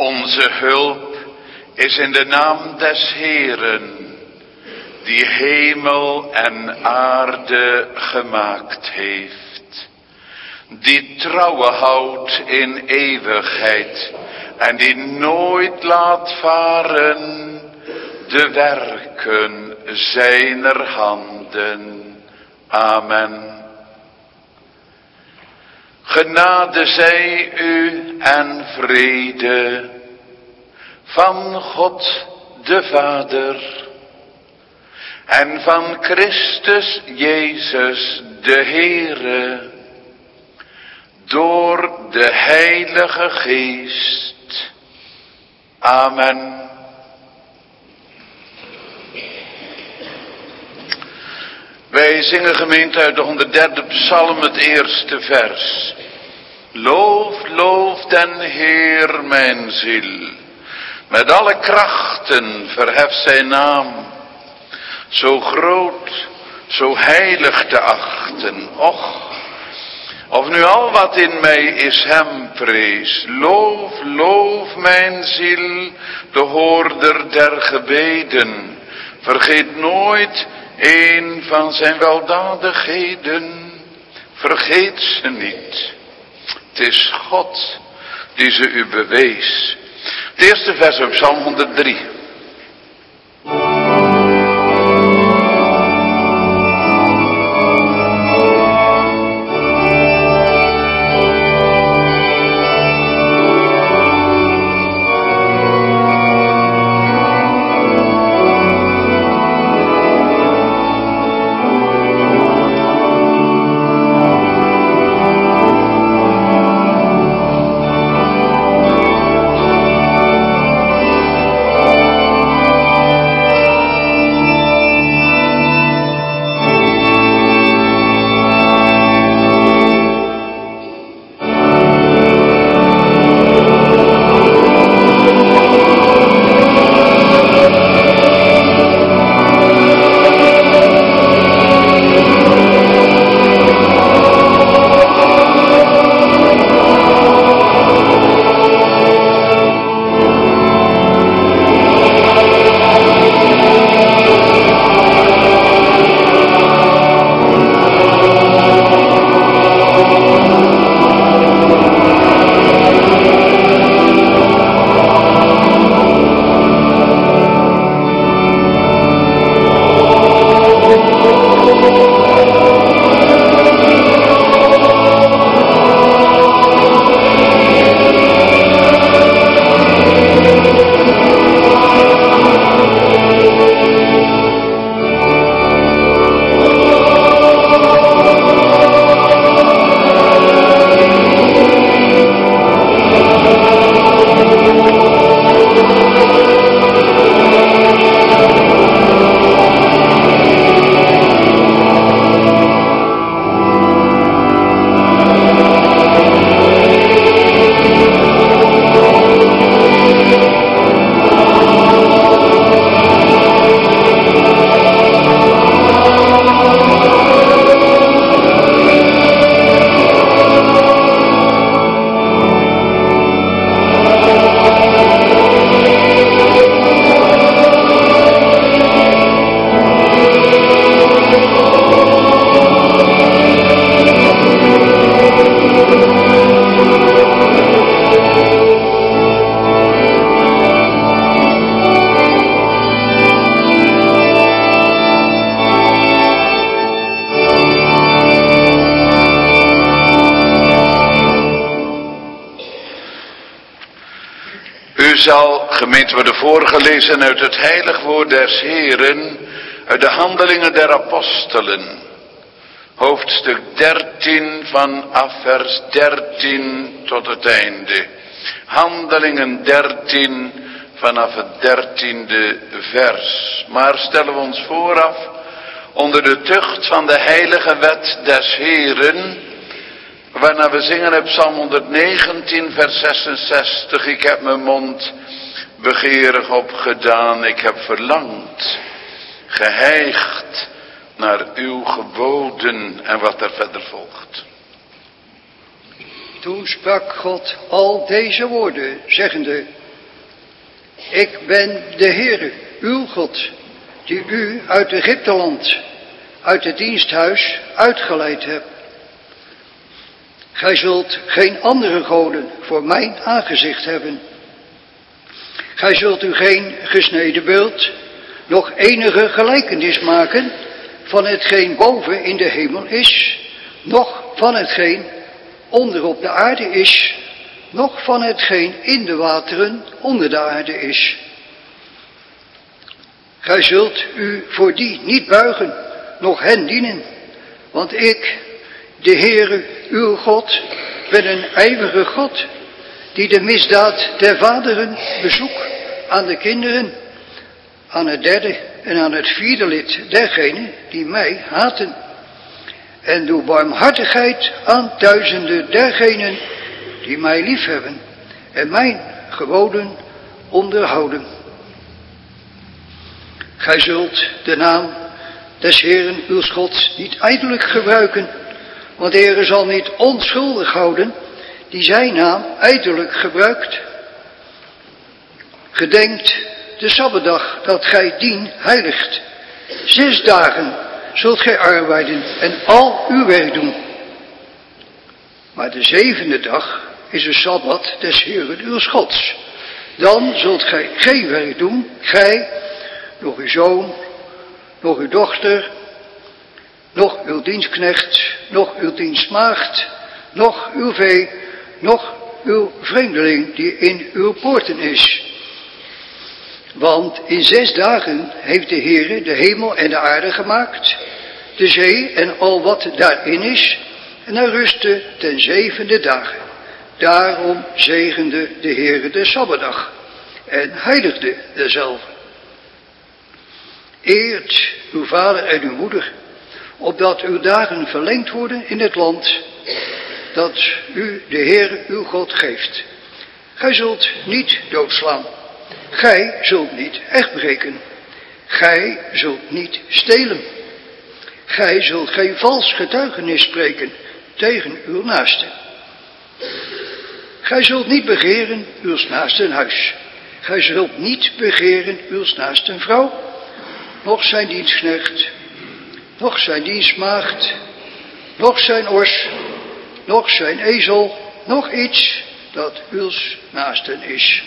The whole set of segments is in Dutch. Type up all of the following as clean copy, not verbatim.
Onze hulp is in de naam des Heeren, die hemel en aarde gemaakt heeft, die trouwe houdt in eeuwigheid en die nooit laat varen de werken zijner handen. Amen. Genade zij u en vrede van God de Vader en van Christus Jezus de Heere, door de Heilige Geest. Amen. Wij zingen gemeente uit de 103e psalm het eerste vers. Loof, loof den Heer mijn ziel. Met alle krachten verhef zijn naam. Zo groot, zo heilig te achten. Och, of nu al wat in mij is hem prees. Loof, loof mijn ziel, de hoorder der gebeden. Vergeet nooit een van zijn weldadigheden. Vergeet ze niet. Het is God die ze u bewees. Het eerste vers op Psalm 103. Zal gemeente worden voorgelezen uit het heilig woord des Heeren, uit de handelingen der apostelen. Hoofdstuk 13 vanaf vers 13 tot het einde. Handelingen 13 vanaf het 13e vers. Maar stellen we ons vooraf onder de tucht van de heilige wet des Heeren, waarna we zingen op Psalm 119 vers 66. Ik heb mijn mond begeerig opgedaan, ik heb verlangd, geheigd naar uw geboden, en wat er verder volgt. Toen sprak God al deze woorden, zeggende: Ik ben de Heere, uw God, die u uit Egypteland, uit het diensthuis uitgeleid heb. Gij zult geen andere goden voor mijn aangezicht hebben. Gij zult u geen gesneden beeld, nog enige gelijkenis maken van hetgeen boven in de hemel is, noch van hetgeen onder op de aarde is, noch van hetgeen in de wateren onder de aarde is. Gij zult u voor die niet buigen, noch hen dienen, want ik, de Heere, uw God, ben een ijverige God, die de misdaad der vaderen bezoekt aan de kinderen, aan het derde en aan het vierde lid dergenen die mij haten. En doe barmhartigheid aan duizenden dergenen die mij liefhebben en mijn geboden onderhouden. Gij zult de naam des Heeren uws Gods niet ijdelijk gebruiken, want de Heere zal niet onschuldig houden die zijn naam ijdelijk gebruikt. Gedenkt de Sabbatdag dat gij dien heiligt. 6 dagen zult gij arbeiden en al uw werk doen. Maar de 7e dag is de Sabbat des Heeren uws Gods. Dan zult gij geen werk doen, gij, nog uw zoon, nog uw dochter, nog uw dienstknecht, nog uw dienstmaagd, nog uw vee, nog uw vreemdeling die in uw poorten is. Want in 6 dagen heeft de Heere de hemel en de aarde gemaakt, de zee en al wat daarin is, en hij rustte ten 7e dagen. Daarom zegende de Heere de Sabbatdag en heiligde dezelfde. Eert uw vader en uw moeder, opdat uw dagen verlengd worden in het land dat u de Heere uw God geeft. Gij zult niet doodslaan. Gij zult niet echtbreken. Gij zult niet stelen. Gij zult geen vals getuigenis spreken tegen uw naaste. Gij zult niet begeren uws naasten huis. Gij zult niet begeren uws naasten vrouw, noch zijn dienstknecht, noch zijn dienstmaagd, noch zijn ors, noch zijn ezel, noch iets dat uws naasten is.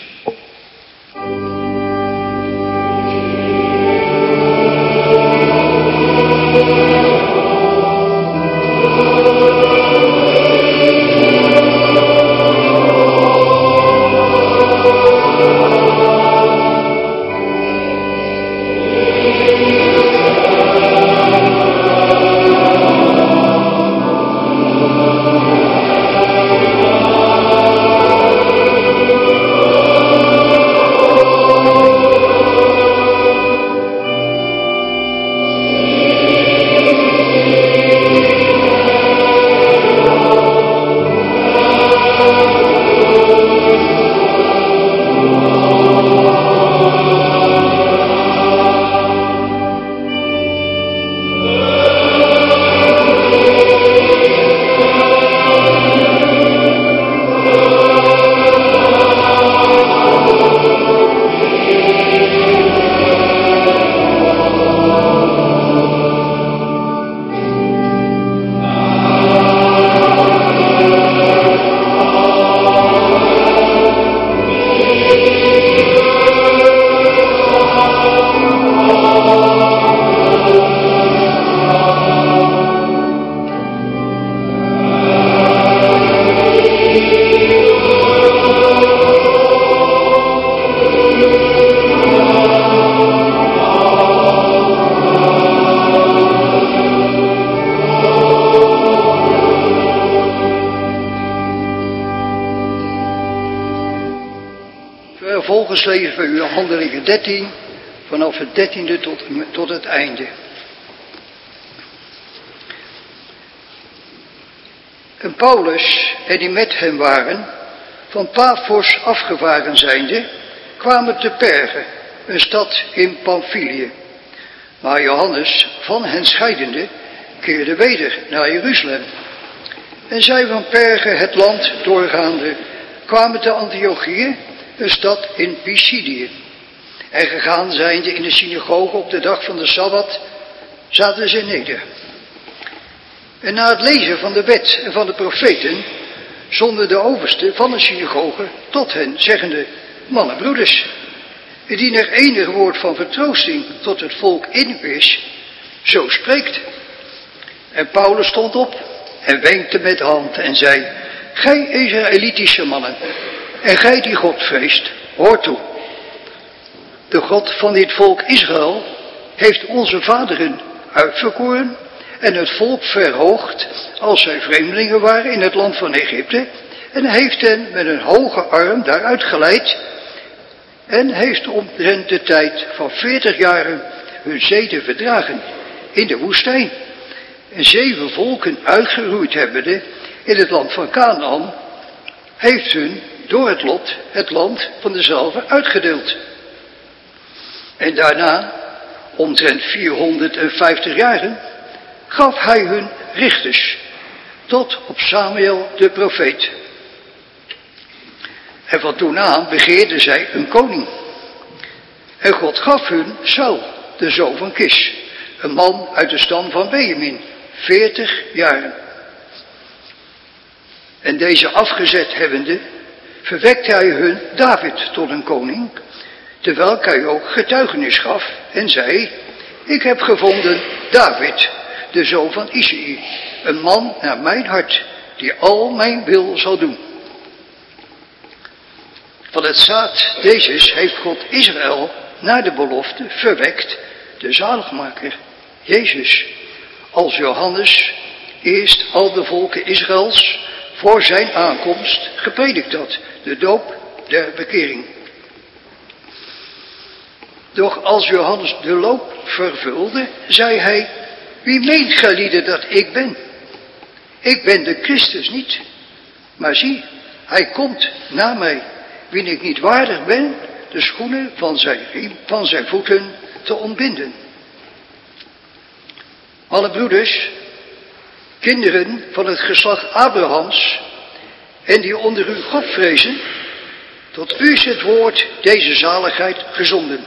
Vervolgens lezen we u Handelingen 13, vanaf het 13e tot het einde. En Paulus en die met hem waren, van Paphos afgevaren zijnde, kwamen te Perge, een stad in Pamphylië. Maar Johannes, van hen scheidende, keerde weder naar Jeruzalem. En zij van Perge het land doorgaande, kwamen te Antiochië, een stad in Pisidië. En gegaan zijnde in de synagoge op de dag van de Sabbat, zaten ze neder. En na het lezen van de wet en van de profeten, zonden de oversten van de synagoge tot hen, zeggende: mannen, broeders, indien er enig woord van vertroosting tot het volk in u is, zo spreekt. En Paulus stond op en wenkte met de hand en zei: gij Israëlitische mannen, en gij die God vreest, hoort toe. De God van dit volk Israël heeft onze vaderen uitverkoren en het volk verhoogd als zij vreemdelingen waren in het land van Egypte, en heeft hen met een hoge arm daaruit geleid en heeft omtrent de tijd van 40 jaren hun zeden verdragen in de woestijn. En 7 volken uitgeroeid hebbende in het land van Kanaan, heeft hun door het land van dezelfde uitgedeeld. En daarna, omtrent 450 jaren, gaf hij hun richters, tot op Samuel de profeet. En van toen aan begeerden zij een koning. En God gaf hun Saul, de zoon van Kis, een man uit de stam van Benjamin, 40 jaren. En deze afgezet hebbende, verwekte hij hun David tot een koning, terwijl hij ook getuigenis gaf en zei: ik heb gevonden David, de zoon van Isaï, een man naar mijn hart, die al mijn wil zal doen. Van het zaad Dezes heeft God Israël naar de belofte verwekt, de zaligmaker, Jezus, als Johannes eerst al de volken Israëls voor zijn aankomst gepredikt had, de doop der bekering. Doch als Johannes de loop vervulde, zei hij: wie meent gelieden dat ik ben? Ik ben de Christus niet, maar zie, hij komt na mij, wien ik niet waardig ben de schoenen van zijn voeten te ontbinden. Alle broeders, kinderen van het geslacht Abrahams, en die onder u God vrezen, tot u is het woord deze zaligheid gezonden.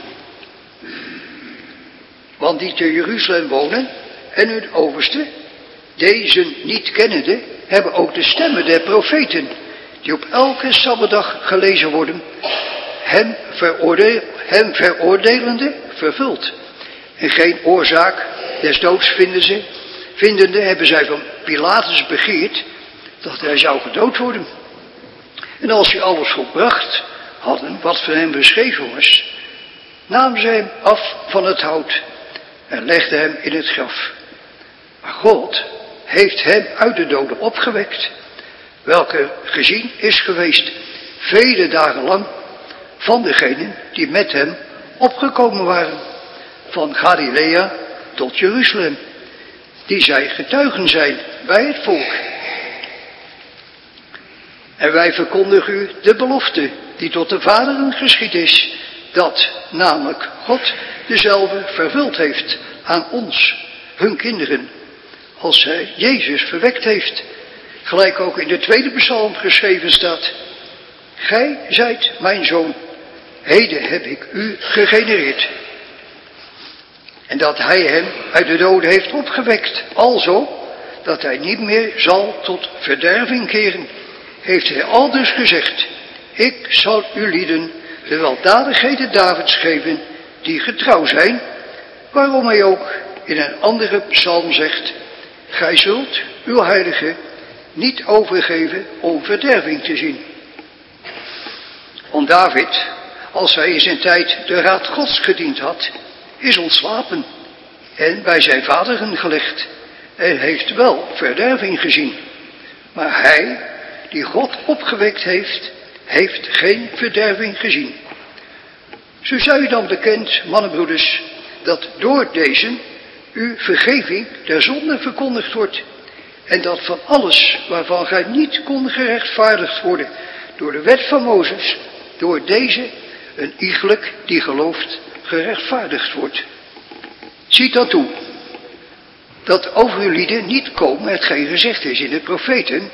Want die te Jeruzalem wonen en hun overste, deze niet kennende, hebben ook de stemmen der profeten, die op elke sabbatdag gelezen worden, hem veroordelende vervuld. En geen oorzaak des doods vindende hebben zij van Pilatus begeerd dat hij zou gedood worden. En als ze alles volbracht hadden wat van hem beschreven was, namen zij hem af van het hout en legden hem in het graf. Maar God heeft hem uit de doden opgewekt, welke gezien is geweest vele dagen lang van degenen die met hem opgekomen waren, van Galilea tot Jeruzalem, die zij getuigen zijn bij het volk. En wij verkondigen u de belofte die tot de vaderen geschied is, dat namelijk God dezelfde vervuld heeft aan ons, hun kinderen, als hij Jezus verwekt heeft, gelijk ook in de 2e psalm geschreven staat: gij zijt mijn zoon, heden heb ik u gegenereerd. En dat hij hem uit de doden heeft opgewekt, alzo dat hij niet meer zal tot verderving keren, heeft hij aldus gezegd: ik zal u lieden de weldadigheden Davids geven, die getrouw zijn, waarom hij ook in een andere psalm zegt: gij zult uw heilige niet overgeven om verderving te zien. Want David, als hij in zijn tijd de raad Gods gediend had, is ontslapen en bij zijn vaderen gelegd en heeft wel verderving gezien. Maar hij, die God opgewekt heeft, heeft geen verderving gezien. Zo zij u dan bekend, mannenbroeders, dat door deze uw vergeving der zonde verkondigd wordt, en dat van alles waarvan gij niet kon gerechtvaardigd worden door de wet van Mozes, door deze een iegelijk die gelooft gerechtvaardigd wordt. Ziet dan toe, dat over uw lieden niet komen hetgeen gezegd is in de profeten: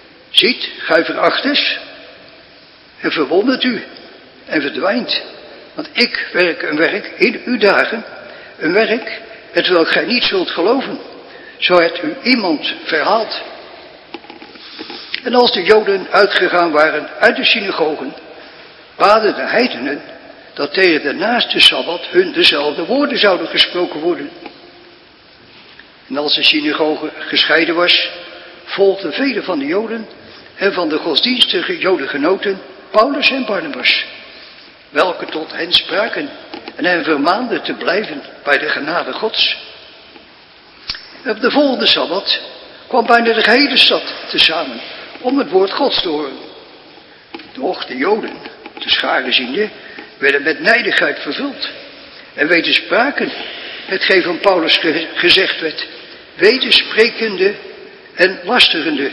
ziet, gij verachters, en verwondert u, en verdwijnt, Want ik werk een werk in uw dagen, een werk hetwelk gij niet zult geloven, zo het u iemand verhaalt. En als de Joden uitgegaan waren uit de synagogen, baden de heidenen dat tegen de naaste Sabbat hun dezelfde woorden zouden gesproken worden. En als de synagoge gescheiden was, volgden velen van de Joden en van de godsdienstige Jodengenoten Paulus en Barnabas, welke tot hen spraken en hen vermaanden te blijven bij de genade Gods. Op de volgende Sabbat kwam bijna de gehele stad tezamen om het woord Gods te horen. Doch de Joden, de scharen ziende, werden met nijdigheid vervuld en wetenspraken hetgeen van Paulus gezegd werd, wetenssprekende en lasterende.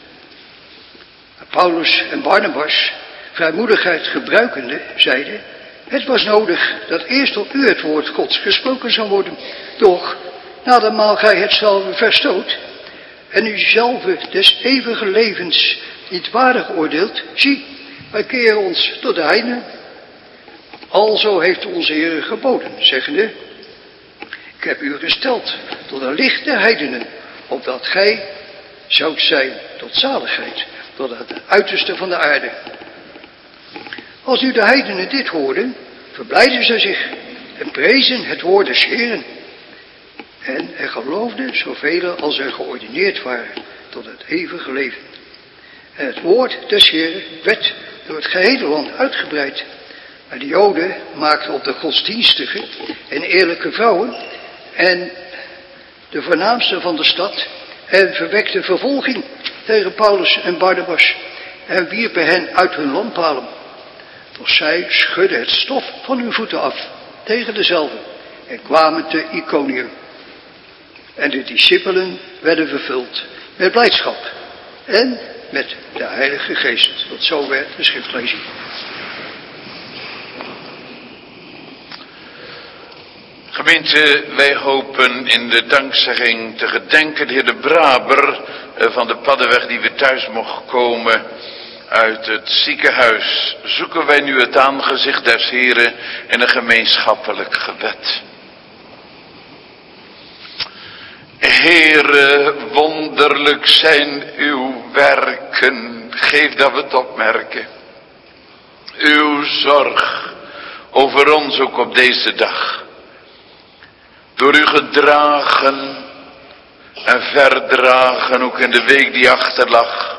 Paulus en Barnabas, vrijmoedigheid gebruikende, zeiden: het was nodig dat eerst tot u het woord Gods gesproken zou worden. Doch, nadermaal gij hetzelfde verstoot en u zelve des eeuwige levens niet waardig oordeelt, zie, wij keren ons tot de heidenen. Alzo heeft onze Heer geboden, zeggende: ik heb u gesteld tot een licht der heidenen, opdat gij zoudt zijn tot zaligheid, tot het uiterste van de aarde. Als nu de heidenen dit hoorden, verblijden zij zich en prezen het woord des Heeren. En er geloofden zoveel als er geordineerd waren tot het eeuwige leven. En het woord des Heeren werd door het gehele land uitgebreid. Maar de Joden maakten op de godsdienstige en eerlijke vrouwen en de voornaamsten van de stad en verwekten vervolging tegen Paulus en Barnabas en wierpen hen uit hun landpalen. Doch zij schudden het stof van hun voeten af tegen dezelfde en kwamen te Iconium. En de discipelen werden vervuld met blijdschap en met de Heilige Geest. Tot zover de schriftlezing. Gemeente, wij hopen in de dankzegging te gedenken de heer de Braber van de Paddenweg die weer thuis mocht komen uit het ziekenhuis. Zoeken wij nu het aangezicht des Heren in een gemeenschappelijk gebed. Heere, wonderlijk zijn uw werken, geef dat we het opmerken. Uw zorg over ons ook op deze dag. Door u gedragen en verdragen ook in de week die achterlag.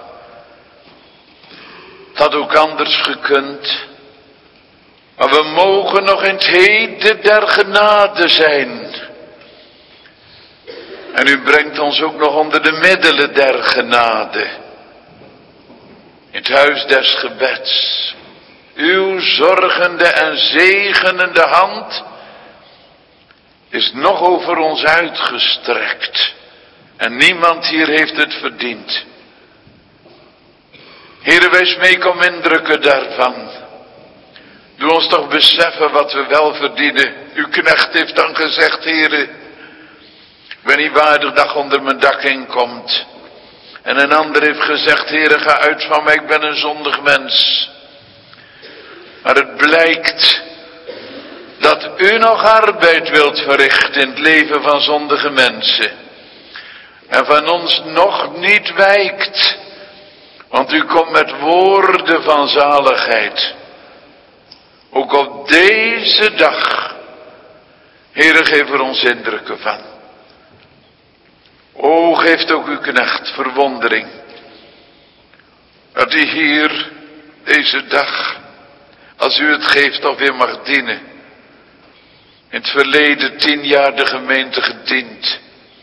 Het had ook anders gekund. Maar we mogen nog in het heden der genade zijn. En u brengt ons ook nog onder de middelen der genade. In het huis des gebeds. Uw zorgende en zegenende hand is nog over ons uitgestrekt. En niemand hier heeft het verdiend. Heere, wij smeken om indrukken daarvan. Doe ons toch beseffen wat we wel verdienen. Uw knecht heeft dan gezegd: Heere, ik ben niet waardig dat je onder mijn dak inkomt. En een ander heeft gezegd: Heere, ga uit van mij, ik ben een zondig mens. Maar het blijkt dat u nog arbeid wilt verrichten in het leven van zondige mensen. En van ons nog niet wijkt. Want u komt met woorden van zaligheid. Ook op deze dag. Heere, geef er ons indrukken van. O, geeft ook uw knecht verwondering. Dat hij hier deze dag, als u het geeft, nog weer mag dienen. In het verleden 10 jaar de gemeente gediend.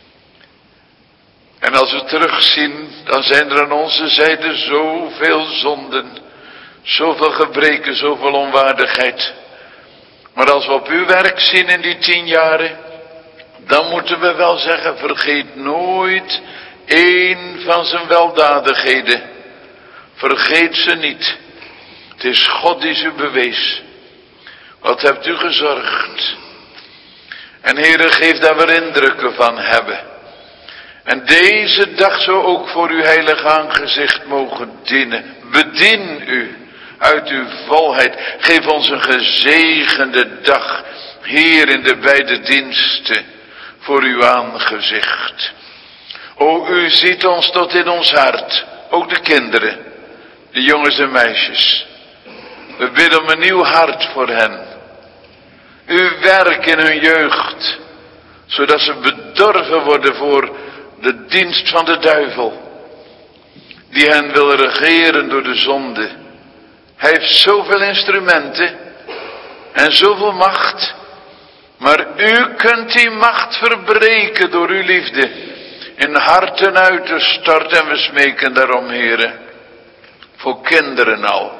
En als we terugzien, dan zijn er aan onze zijde zoveel zonden. Zoveel gebreken, zoveel onwaardigheid. Maar als we op uw werk zien in die 10 jaren, dan moeten we wel zeggen: vergeet nooit één van zijn weldadigheden. Vergeet ze niet. Het is God die ze bewees. Wat hebt u gezorgd? En Heere, geef daar we indrukken van hebben. En deze dag zo ook voor uw heilige aangezicht mogen dienen. Bedien u uit uw volheid. Geef ons een gezegende dag, Heer, in de beide diensten, voor uw aangezicht. O, u ziet ons tot in ons hart, ook de kinderen, de jongens en meisjes. We bidden om een nieuw hart voor hen. Uw werk in hun jeugd, zodat ze bedorven worden voor de dienst van de duivel, die hen wil regeren door de zonde. Hij heeft zoveel instrumenten en zoveel macht, maar u kunt die macht verbreken door uw liefde in harten uit te storten, en we smeken daarom, Heere, voor kinderen al.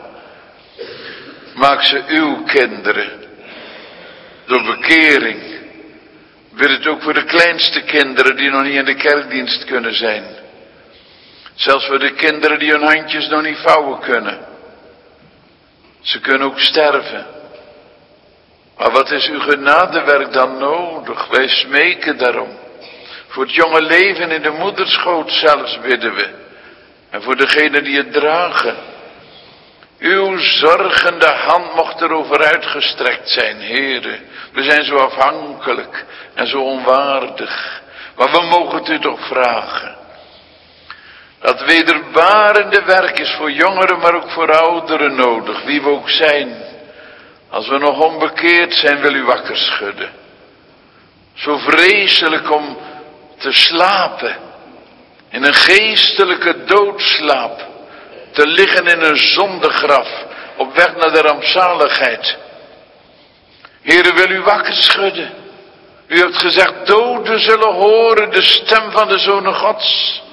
Maak ze uw kinderen, door bekering. Bid het ook voor de kleinste kinderen die nog niet in de kerkdienst kunnen zijn. Zelfs voor de kinderen die hun handjes nog niet vouwen kunnen. Ze kunnen ook sterven. Maar wat is uw genadewerk dan nodig? Wij smeken daarom. Voor het jonge leven in de moederschoot zelfs bidden we. En voor degenen die het dragen. Uw zorgende hand mocht erover uitgestrekt zijn, Heere. We zijn zo afhankelijk en zo onwaardig. Maar we mogen het u toch vragen. Dat wederbarende werk is voor jongeren, maar ook voor ouderen nodig. Wie we ook zijn. Als we nog onbekeerd zijn, wil u wakker schudden. Zo vreselijk om te slapen. In een geestelijke doodslaap. Te liggen in een zondegraf. Op weg naar de rampzaligheid. Heere, wil u wakker schudden. U hebt gezegd, doden zullen horen de stem van de Zonen Gods.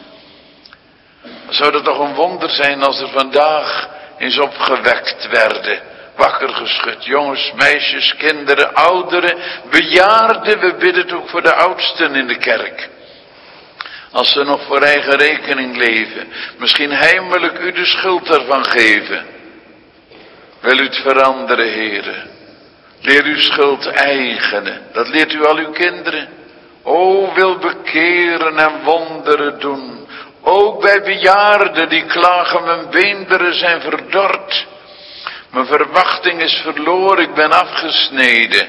Zou dat toch een wonder zijn als er vandaag eens opgewekt werden. Wakker geschud, jongens, meisjes, kinderen, ouderen, bejaarden. We bidden het ook voor de oudsten in de kerk. Als ze nog voor eigen rekening leven. Misschien heimelijk u de schuld daarvan geven. Wil u het veranderen, Heere. Leer uw schuld eigenen. Dat leert u al uw kinderen. O, wil bekeren en wonderen doen. Ook bij bejaarden die klagen, mijn beenderen zijn verdord. Mijn verwachting is verloren, ik ben afgesneden.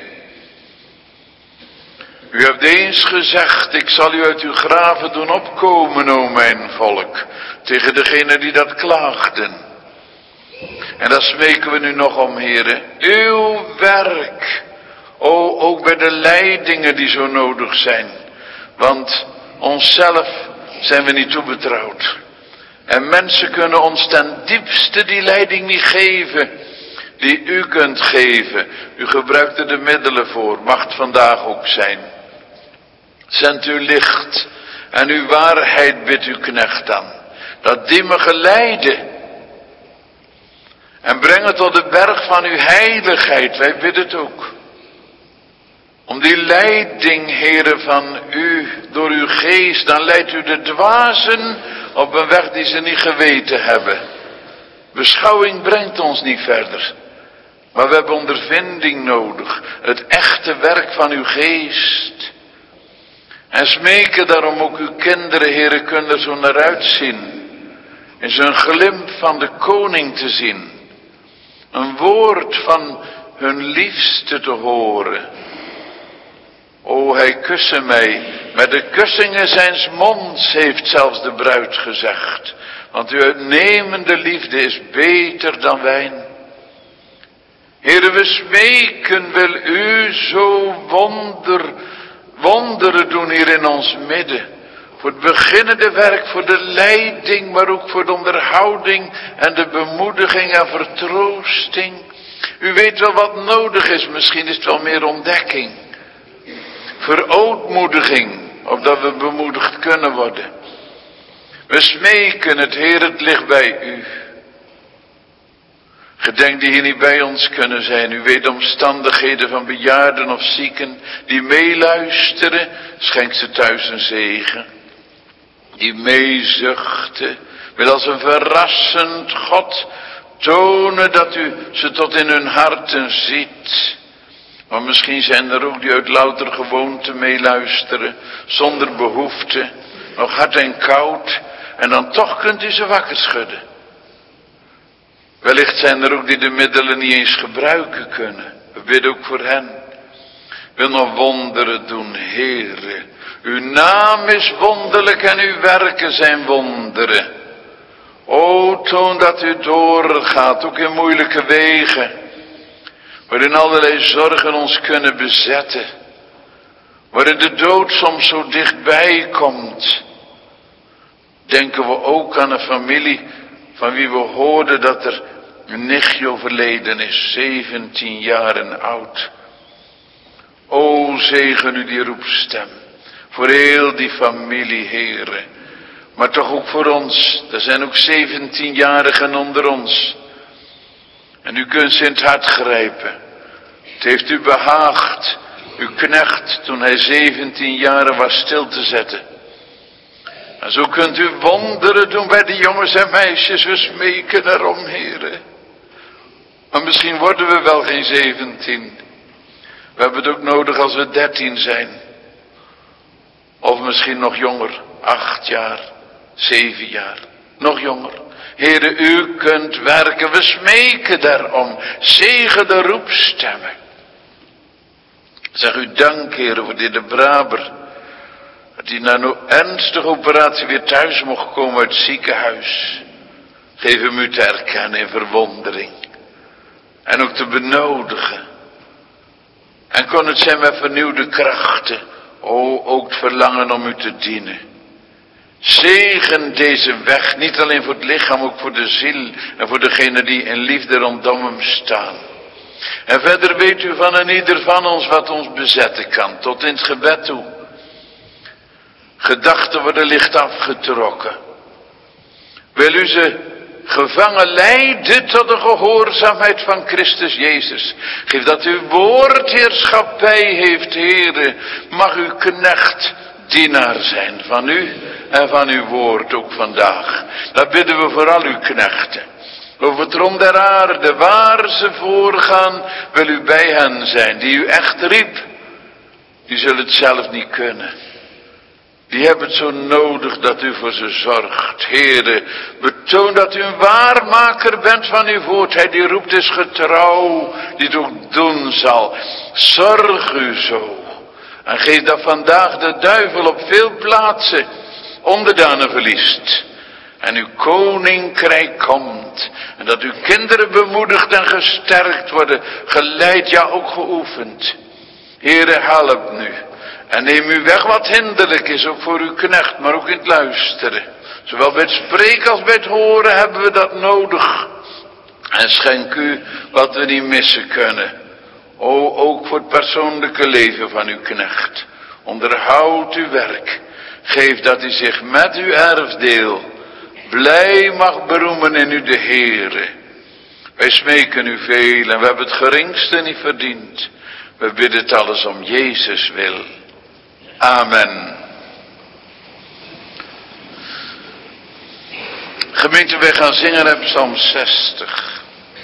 U hebt eens gezegd, ik zal u uit uw graven doen opkomen, o mijn volk. Tegen degenen die dat klaagden. En daar smeken we nu nog om, Heere. Uw werk. O, ook bij de leidingen die zo nodig zijn. Want onszelf zijn we niet toebetrouwd. En mensen kunnen ons ten diepste die leiding niet geven. Die u kunt geven. U gebruikt er de middelen voor. Mag het vandaag ook zijn. Zend uw licht en uw waarheid bidt uw knecht aan. Dat die me geleiden. En breng het tot de berg van uw heiligheid. Wij bidden het ook. Om die leiding, Heere, van u, door uw geest, dan leidt u de dwazen op een weg die ze niet geweten hebben. Beschouwing brengt ons niet verder. Maar we hebben ondervinding nodig. Het echte werk van uw geest. En smeken daarom ook uw kinderen, Heere, kunnen er zo naar uitzien. In zo'n glimp van de koning te zien. Een woord van hun liefste te horen. O, hij kuste mij. Met de kussingen zijns monds heeft zelfs de bruid gezegd. Want uw uitnemende liefde is beter dan wijn. Heere, we smeken, wil u zo wonderen doen hier in ons midden. Voor het beginnende werk, voor de leiding, maar ook voor de onderhouding en de bemoediging en vertroosting. U weet wel wat nodig is, misschien is het wel meer ontdekking. Verootmoediging, opdat we bemoedigd kunnen worden. We smeken het, Heer, het ligt bij u. Gedenk die hier niet bij ons kunnen zijn. U weet de omstandigheden van bejaarden of zieken die meeluisteren. Schenk ze thuis een zegen. Die meezuchten. Wil als een verrassend God tonen dat u ze tot in hun harten ziet. Maar misschien zijn er ook die uit louter gewoonte meeluisteren. Zonder behoefte. Nog hard en koud. En dan toch kunt u ze wakker schudden. Wellicht zijn er ook die de middelen niet eens gebruiken kunnen. We bidden ook voor hen. Wil nog wonderen doen, Heere. Uw naam is wonderlijk en uw werken zijn wonderen. O, toon dat u doorgaat, ook in moeilijke wegen. Waarin allerlei zorgen ons kunnen bezetten. Waarin de dood soms zo dichtbij komt. Denken we ook aan een familie van wie we hoorden dat er een nichtje overleden is, 17 jaren oud. O, zegen u die roepstem. Voor heel die familie, Heere. Maar toch ook voor ons. Er zijn ook 17-jarigen onder ons. En u kunt ze in het hart grijpen. Het heeft u behaagd, uw knecht, toen hij 17 jaar was, stil te zetten. En zo kunt u wonderen doen bij de jongens en meisjes. We smeken erom, Heere. Maar misschien worden we wel geen 17. We hebben het ook nodig als we 13 zijn. Of misschien nog jonger, 8 jaar, 7 jaar, nog jonger. Heere, u kunt werken, we smeken daarom. Zegen de roepstemmen. Zeg u dank, Heere, voor dit de Braber. Dat hij na een ernstige operatie weer thuis mocht komen uit het ziekenhuis. Geef hem u te erkennen in verwondering. En ook te benodigen. En kon het zijn met vernieuwde krachten. O, ook het verlangen om u te dienen. Zegen deze weg, niet alleen voor het lichaam, ook voor de ziel. En voor degenen die in liefde rondom hem staan. En verder weet u van en ieder van ons wat ons bezetten kan. Tot in het gebed toe. Gedachten worden licht afgetrokken. Wil u ze gevangen leiden tot de gehoorzaamheid van Christus Jezus. Geef dat uw woord heerschappij heeft, Heere. Mag uw knecht dienaar zijn van u en van uw woord ook vandaag. Dat bidden we voor al uw knechten. Over het rond der aarde, waar ze voorgaan, wil u bij hen zijn. Die u echt riep. Die zullen het zelf niet kunnen. Die hebben het zo nodig dat u voor ze zorgt. Heere, betoon dat u een waarmaker bent van uw woord. Hij die roept is getrouw, die het ook doen zal. Zorg u zo. En geef dat vandaag de duivel op veel plaatsen onderdanen verliest. En uw koninkrijk komt. En dat uw kinderen bemoedigd en gesterkt worden. Geleid, ja ook geoefend. Heere, help nu. En neem u weg wat hinderlijk is, ook voor uw knecht, maar ook in het luisteren. Zowel bij het spreken als bij het horen hebben we dat nodig. En schenk u wat we niet missen kunnen. O, ook voor het persoonlijke leven van uw knecht. Onderhoud uw werk. Geef dat hij zich met uw erfdeel blij mag beroemen in u de Heere. Wij smeken u veel en we hebben het geringste niet verdiend. We bidden het alles om Jezus wil. Amen. Gemeente, wij gaan zingen uit Psalm 60.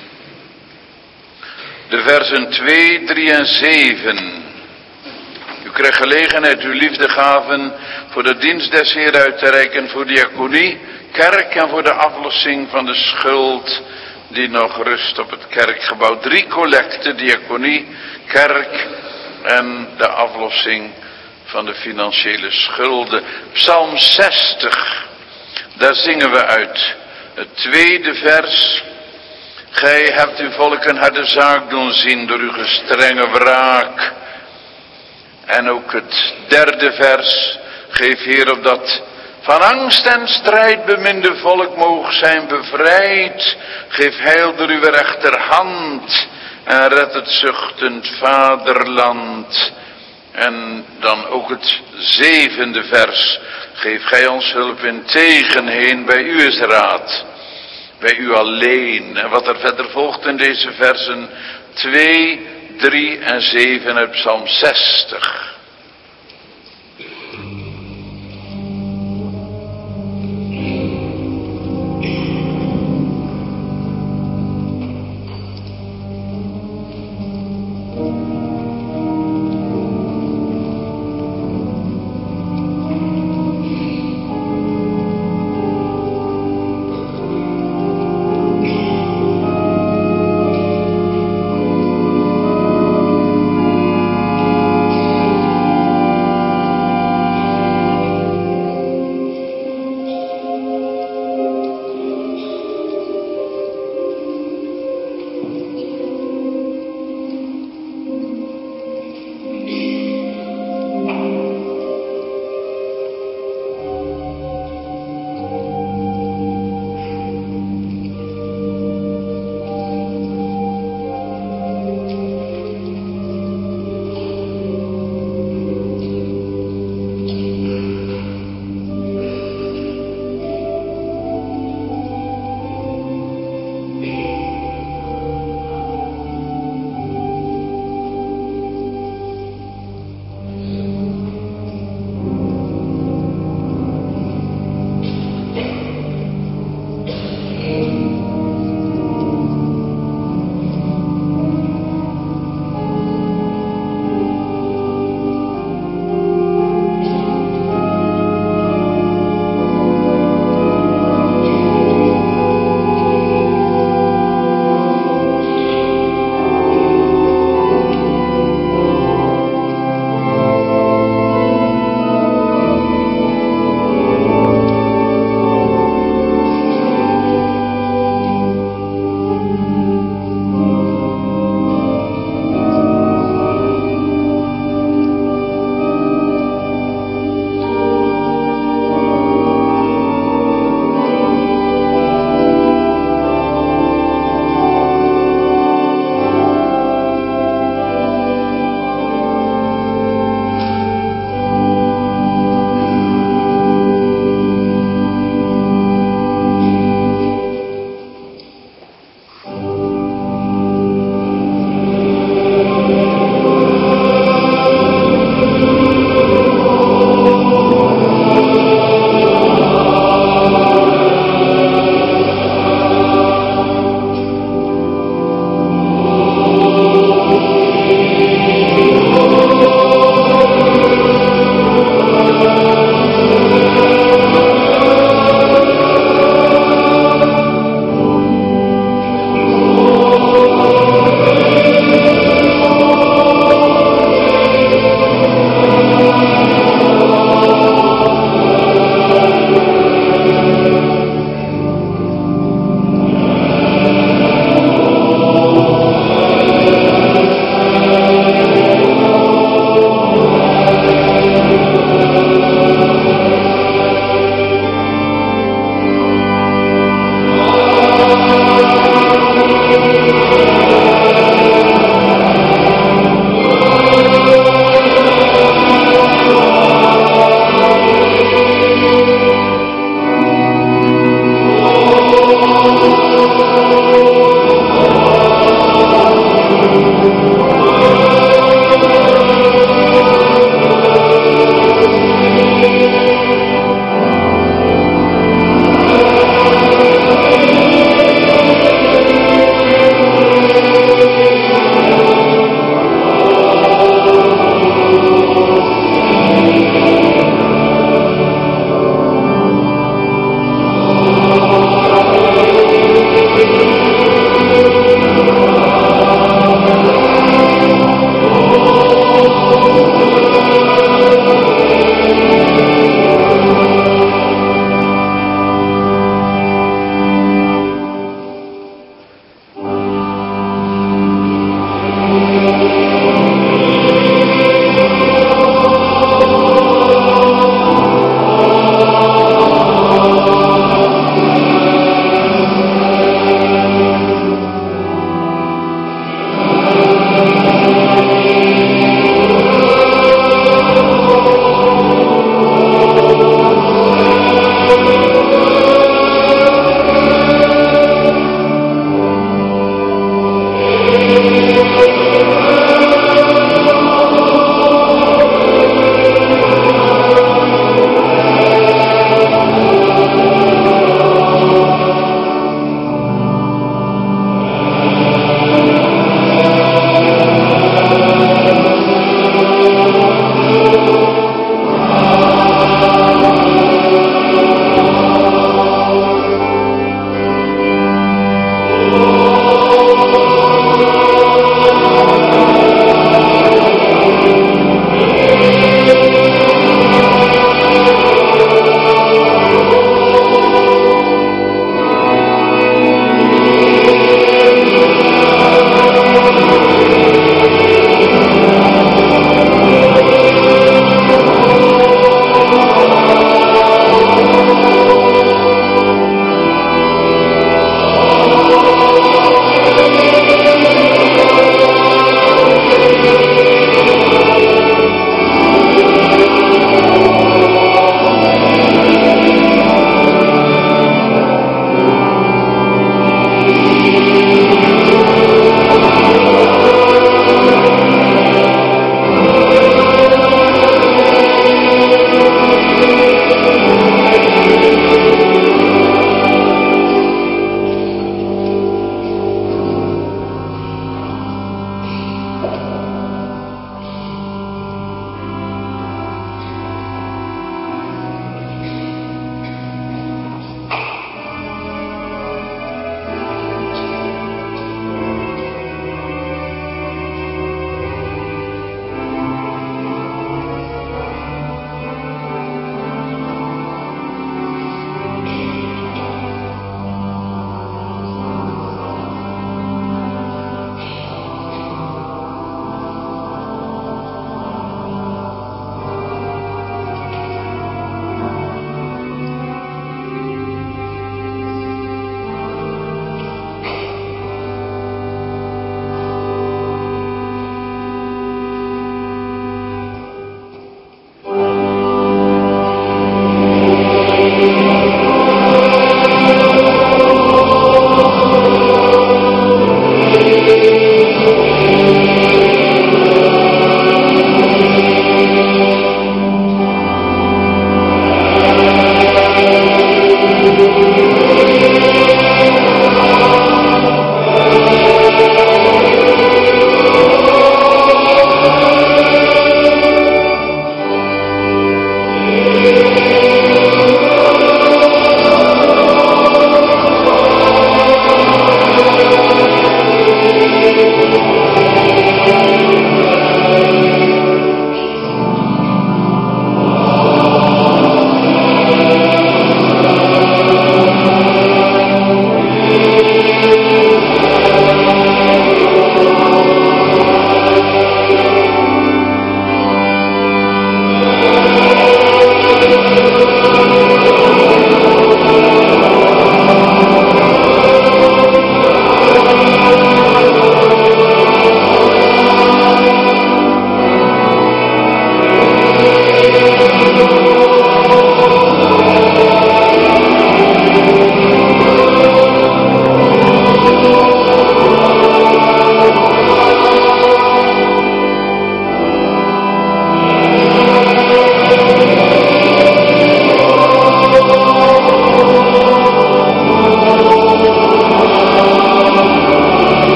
De versen 2, 3 en 7. U krijgt gelegenheid uw liefdegaven voor de dienst des Heeren uit te reiken, voor diaconie, kerk en voor de aflossing van de schuld die nog rust op het kerkgebouw. 3 collecten, diaconie, kerk en de aflossing van de financiële schulden. Psalm 60, daar zingen we uit. Het 2e vers. Gij hebt uw volk een harde zaak doen zien door uw gestrenge wraak. En ook het 3e vers. Geef Heer op dat van angst en strijd beminde volk moog zijn bevrijd. Geef heil door uw rechterhand. En red het zuchtend vaderland. En dan ook het 7e vers. Geef gij ons hulp in tegenheen, bij u is raad. Bij u alleen. En wat er verder volgt in deze versen 2, 3 en 7 uit Psalm 60.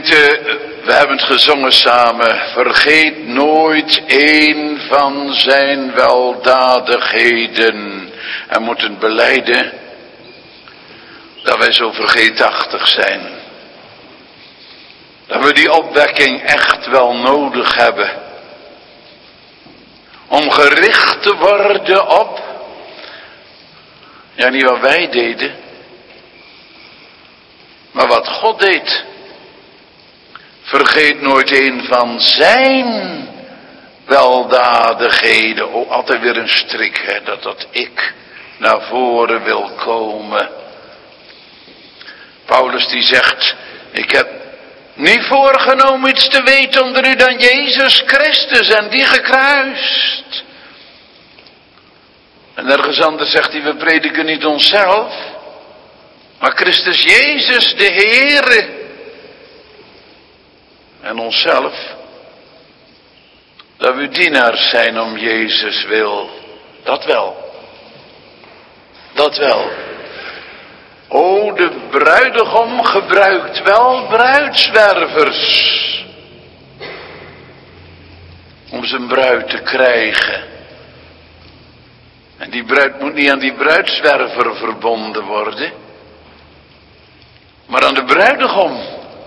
Gemeente, we hebben het gezongen samen. Vergeet nooit één van zijn weldadigheden. En moeten belijden dat wij zo vergeetachtig zijn. Dat we die opwekking echt wel nodig hebben. Om gericht te worden op, ja niet wat wij deden, maar wat God deed. Vergeet nooit een van zijn weldadigheden. Oh, altijd weer een strik, hè, dat ik naar voren wil komen. Paulus die zegt, ik heb niet voorgenomen iets te weten onder u dan Jezus Christus en die gekruist. En ergens anders zegt hij, we prediken niet onszelf, maar Christus Jezus de Heere. En onszelf, dat we dienaars zijn om Jezus wil. Dat wel. Dat wel. O, de bruidegom gebruikt wel bruidswervers. Om zijn bruid te krijgen. En die bruid moet niet aan die bruidswerver verbonden worden. Maar aan de bruidegom.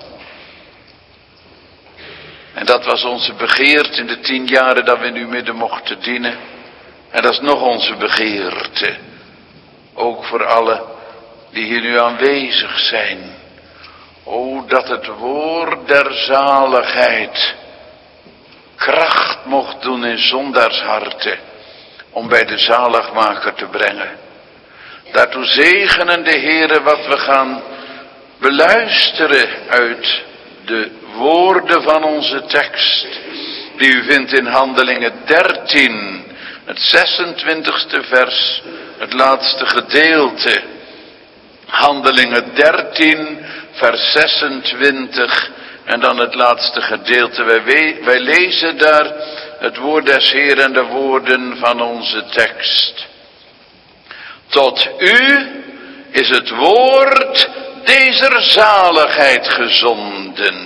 En dat was onze begeerte in de 10 jaren dat we nu midden mochten dienen. En dat is nog onze begeerte. Ook voor alle die hier nu aanwezig zijn. O, dat het woord der zaligheid kracht mocht doen in zondaarsharten. Om bij de zaligmaker te brengen. Daartoe zegenen de Heere wat we gaan beluisteren uit de woorden van onze tekst, die u vindt in Handelingen 13, het 26e vers, het laatste gedeelte. Handelingen 13, vers 26 en dan het laatste gedeelte. Wij lezen daar het woord des Heeren en de woorden van onze tekst. Tot u is het woord dezer zaligheid gezonden.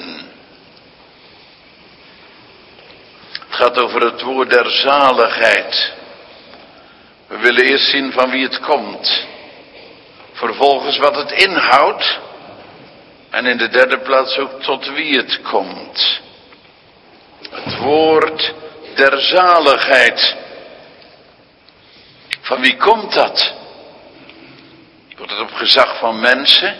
Het gaat over het woord der zaligheid. We willen eerst zien van wie het komt. Vervolgens wat het inhoudt. En in de derde plaats ook tot wie het komt. Het woord der zaligheid. Van wie komt dat? Wordt het op gezag van mensen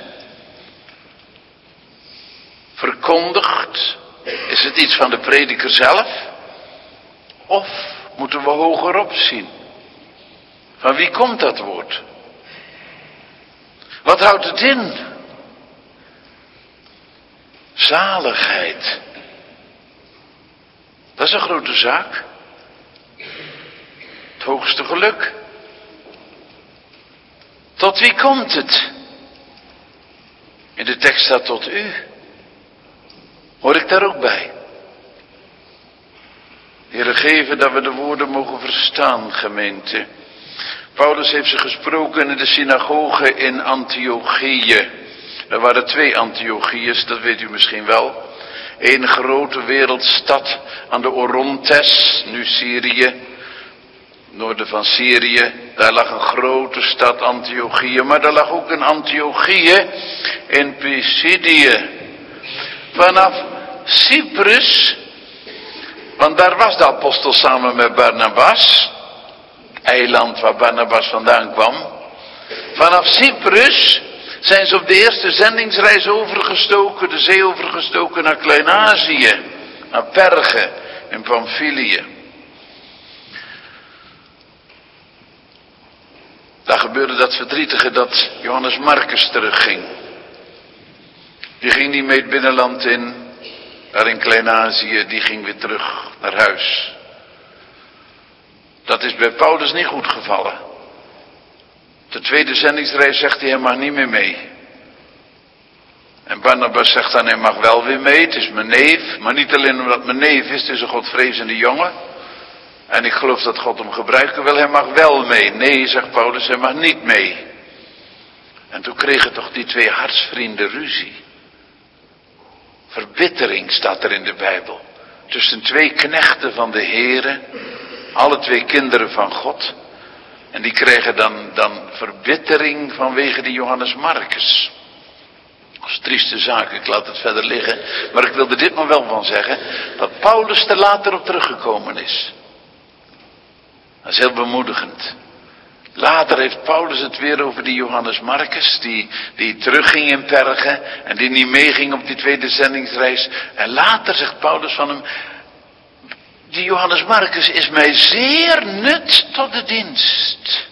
verkondigd? Is het iets van de prediker zelf? Of moeten we hogerop zien? Van wie komt dat woord? Wat houdt het in? Zaligheid. Dat is een grote zaak. Het hoogste geluk. Tot wie komt het? In de tekst staat tot u. Hoor ik daar ook bij? Heere, geven dat we de woorden mogen verstaan, gemeente. Paulus heeft ze gesproken in de synagoge in Antiochië. Er waren 2 Antiochiërs, dat weet u misschien wel. Eén grote wereldstad aan de Orontes, nu Syrië. Noorden van Syrië, daar lag een grote stad Antiochië. Maar daar lag ook een Antiochië in Pisidië. Vanaf Cyprus, want daar was de apostel samen met Barnabas. Eiland waar Barnabas vandaan kwam. Vanaf Cyprus zijn ze op de eerste zendingsreis overgestoken, de zee overgestoken naar Klein-Azië. Naar Perge in Pamphylië. Daar gebeurde dat verdrietige dat Johannes Marcus terugging. Die ging niet mee het binnenland in, daar in Klein-Azië, die ging weer terug naar huis. Dat is bij Paulus niet goed gevallen. De tweede zendingsreis zegt hij mag niet meer mee. En Barnabas zegt dan hij mag wel weer mee, het is mijn neef. Maar niet alleen omdat het mijn neef is, het is een godvrezende jongen. En ik geloof dat God hem gebruiken wil, hij mag wel mee. Nee, zegt Paulus, hij mag niet mee. En toen kregen toch die 2 hartsvrienden ruzie. Verbittering staat er in de Bijbel. Tussen twee knechten van de Here. Alle twee kinderen van God. En die krijgen dan verbittering vanwege die Johannes Marcus. Dat is een trieste zaak, ik laat het verder liggen. Maar ik wilde dit nog wel van zeggen. Dat Paulus er later op teruggekomen is. Dat is heel bemoedigend. Later heeft Paulus het weer over die Johannes Marcus. Die terugging in Perge. En die niet meeging op die tweede zendingsreis. En later zegt Paulus van hem. Die Johannes Marcus is mij zeer nut tot de dienst.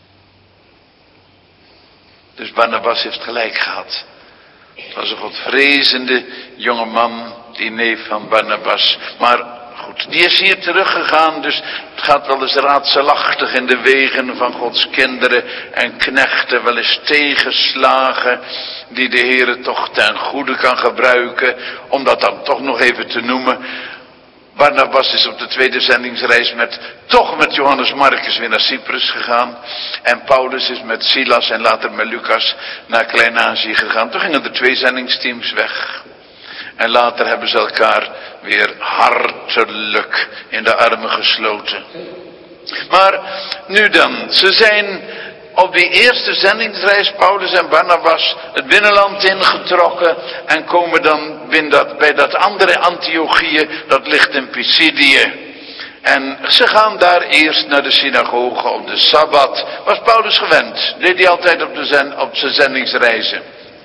Dus Barnabas heeft gelijk gehad. Het was een godvrezende jongeman, die neef van Barnabas. Maar goed, die is hier teruggegaan, dus het gaat wel eens raadselachtig in de wegen van Gods kinderen en knechten, wel eens tegenslagen, die de Heere toch ten goede kan gebruiken, om dat dan toch nog even te noemen. Barnabas is op de tweede zendingsreis toch met Johannes Marcus weer naar Cyprus gegaan. En Paulus is met Silas en later met Lucas naar Klein-Azië gegaan. Toen gingen er 2 zendingsteams weg. En later hebben ze elkaar weer hartelijk in de armen gesloten. Maar nu dan, ze zijn op die eerste zendingsreis, Paulus en Barnabas, het binnenland ingetrokken en komen dan bij dat andere Antiochië, dat ligt in Pisidië. En ze gaan daar eerst naar de synagoge op de Sabbat. Was Paulus gewend, deed hij altijd op zijn zendingsreizen.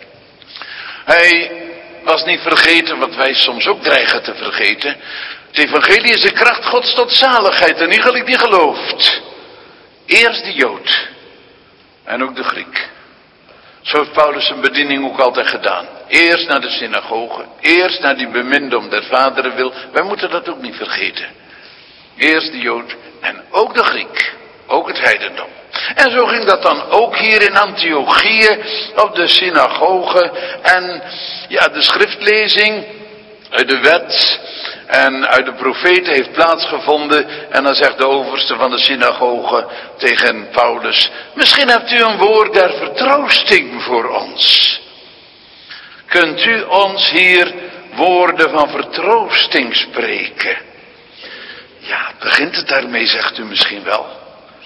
Hij was niet vergeten, wat wij soms ook dreigen te vergeten. Het evangelie is de kracht Gods tot zaligheid en iegelijk die gelooft. Eerst de Jood. En ook de Griek. Zo heeft Paulus zijn bediening ook altijd gedaan. Eerst naar de synagoge. Eerst naar die beminde om der vaderen wil. Wij moeten dat ook niet vergeten. Eerst de Jood en ook de Griek. Ook het heidendom. En zo ging dat dan ook hier in Antiochië op de synagoge. En ja, de schriftlezing uit de wet en uit de profeten heeft plaatsgevonden. En dan zegt de overste van de synagoge tegen Paulus: misschien hebt u een woord der vertroosting voor ons. Kunt u ons hier woorden van vertroosting spreken? Ja, begint het daarmee, zegt u misschien wel.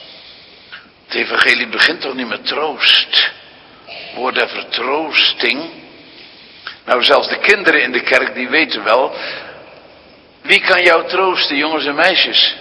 Het evangelie begint toch niet met troost? Woord der vertroosting. Nou, zelfs de kinderen in de kerk die weten wel. Wie kan jou troosten, jongens en meisjes?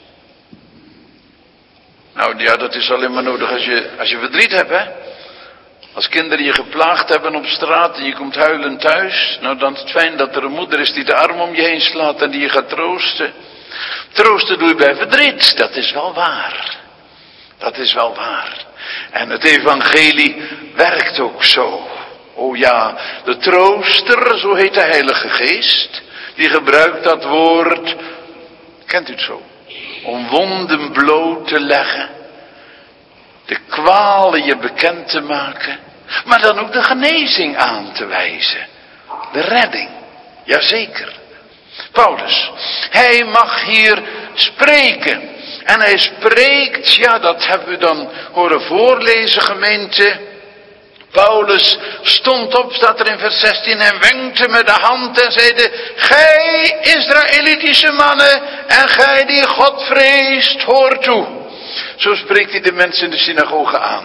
Nou ja, dat is alleen maar nodig als je verdriet hebt, hè. Als kinderen je geplaagd hebben op straat en je komt huilend thuis. Nou, dan is het fijn dat er een moeder is die de arm om je heen slaat en die je gaat troosten. Troosten doe je bij verdriet, dat is wel waar. Dat is wel waar. En het evangelie werkt ook zo. Oh ja, de trooster, zo heet de Heilige Geest, die gebruikt dat woord, kent u het zo, om wonden bloot te leggen, de kwalen je bekend te maken, maar dan ook de genezing aan te wijzen, de redding, jazeker. Paulus, hij mag hier spreken en hij spreekt, ja, dat hebben we dan horen voorlezen, gemeente. Paulus stond op, staat er in vers 16, en wenkte met de hand en zeide: gij Israëlitische mannen en gij die God vreest, hoor toe. Zo spreekt hij de mensen in de synagoge aan.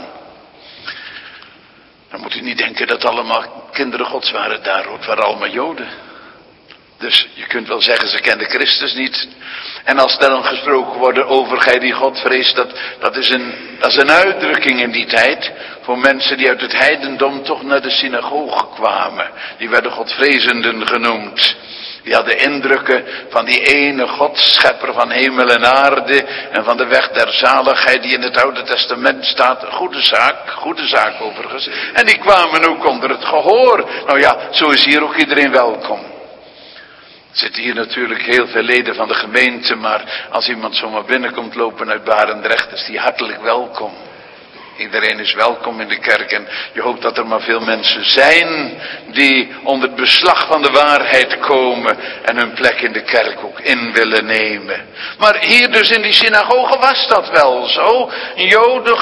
Dan moet u niet denken dat allemaal kinderen Gods waren daar, het waren allemaal Joden. Dus je kunt wel zeggen, ze kenden Christus niet. En als er dan gesproken wordt over gij die God vreest, dat is een uitdrukking in die tijd. Voor mensen die uit het heidendom toch naar de synagoge kwamen. Die werden Godvrezenden genoemd. Die hadden indrukken van die ene God, schepper van hemel en aarde. En van de weg der zaligheid die in het Oude Testament staat. Goede zaak overigens. En die kwamen ook onder het gehoor. Nou ja, zo is hier ook iedereen welkom. Er zitten hier natuurlijk heel veel leden van de gemeente, maar als iemand zomaar binnenkomt lopen uit Barendrecht, is die hartelijk welkom. Iedereen is welkom in de kerk en je hoopt dat er maar veel mensen zijn die onder het beslag van de waarheid komen en hun plek in de kerk ook in willen nemen. Maar hier dus in die synagoge was dat wel zo.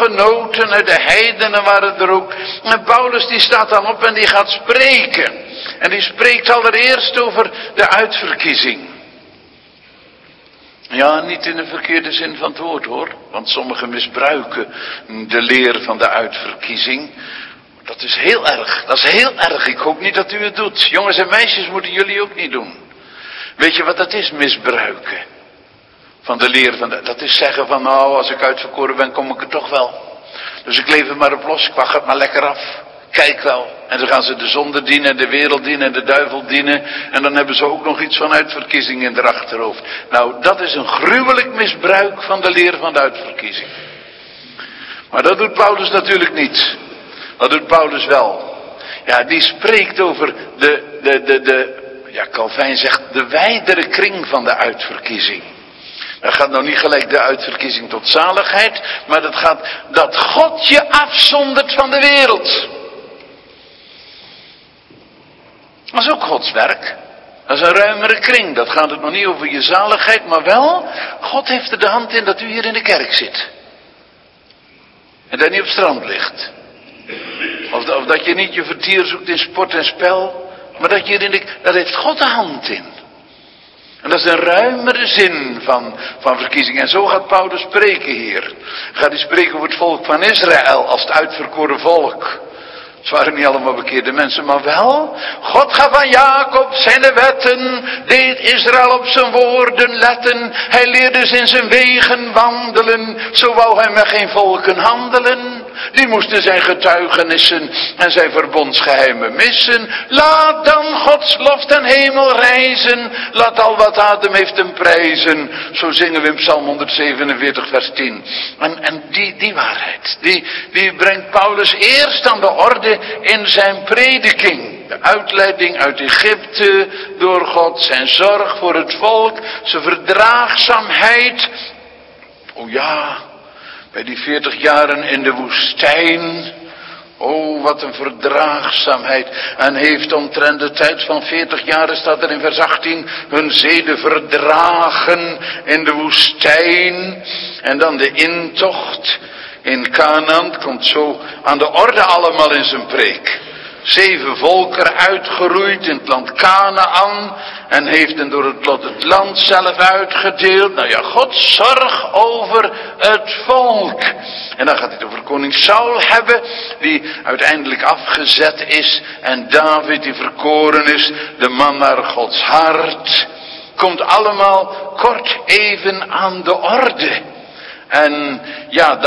Jodengenoten uit de heidenen waren er ook. En Paulus die staat dan op en die gaat spreken. En die spreekt allereerst over de uitverkiezing. Ja, niet in de verkeerde zin van het woord hoor. Want sommigen misbruiken de leer van de uitverkiezing. Dat is heel erg. Dat is heel erg. Ik hoop niet dat u het doet. Jongens en meisjes, moeten jullie ook niet doen. Weet je wat dat is, misbruiken? Van de leer van dat is zeggen van nou, als ik uitverkoren ben, kom ik er toch wel. Dus ik leef er maar op los, ik wacht het maar lekker af. Kijk wel. En dan gaan ze de zonde dienen en de wereld dienen en de duivel dienen. En dan hebben ze ook nog iets van uitverkiezing in haar achterhoofd. Nou, dat is een gruwelijk misbruik van de leer van de uitverkiezing. Maar dat doet Paulus natuurlijk niet. Dat doet Paulus wel. Ja, die spreekt over Calvijn zegt de wijdere kring van de uitverkiezing. Dat gaat nou niet gelijk de uitverkiezing tot zaligheid, maar dat gaat dat God je afzondert van de wereld. Dat is ook Gods werk. Dat is een ruimere kring. Dat gaat het nog niet over je zaligheid, maar wel, God heeft er de hand in dat u hier in de kerk zit. En dat niet op strand ligt. Of dat je niet je vertier zoekt in sport en spel, maar dat je daar heeft God de hand in. En dat is een ruimere zin van verkiezing. En zo gaat Paulus spreken hier. Gaat hij spreken over het volk van Israël als het uitverkoren volk. Het waren niet allemaal bekeerde mensen, maar wel. God gaf aan Jacob zijn wetten, deed Israël op zijn woorden letten. Hij leerde ze in zijn wegen wandelen, zo wou hij met geen volken handelen. Die moesten zijn getuigenissen en zijn verbondsgeheimen missen. Laat dan Gods lof ten hemel reizen, laat al wat adem heeft hem prijzen. Zo zingen we in Psalm 147 vers 10. En die waarheid, die brengt Paulus eerst aan de orde in zijn prediking. De uitleiding uit Egypte door God, zijn zorg voor het volk, zijn verdraagzaamheid. Oh ja, bij die 40 jaren in de woestijn. Oh, wat een verdraagzaamheid. En heeft omtrent de tijd van 40 jaren, staat er in vers 18, hun zeden verdragen in de woestijn. En dan de intocht in Canaan, komt zo aan de orde allemaal in zijn preek. 7 volkeren uitgeroeid in het land Canaan. En heeft hen door het land zelf uitgedeeld. Nou ja, God zorg over het volk. En dan gaat hij het over koning Saul hebben. Die uiteindelijk afgezet is. En David die verkoren is. De man naar Gods hart. Komt allemaal kort even aan de orde. En ja,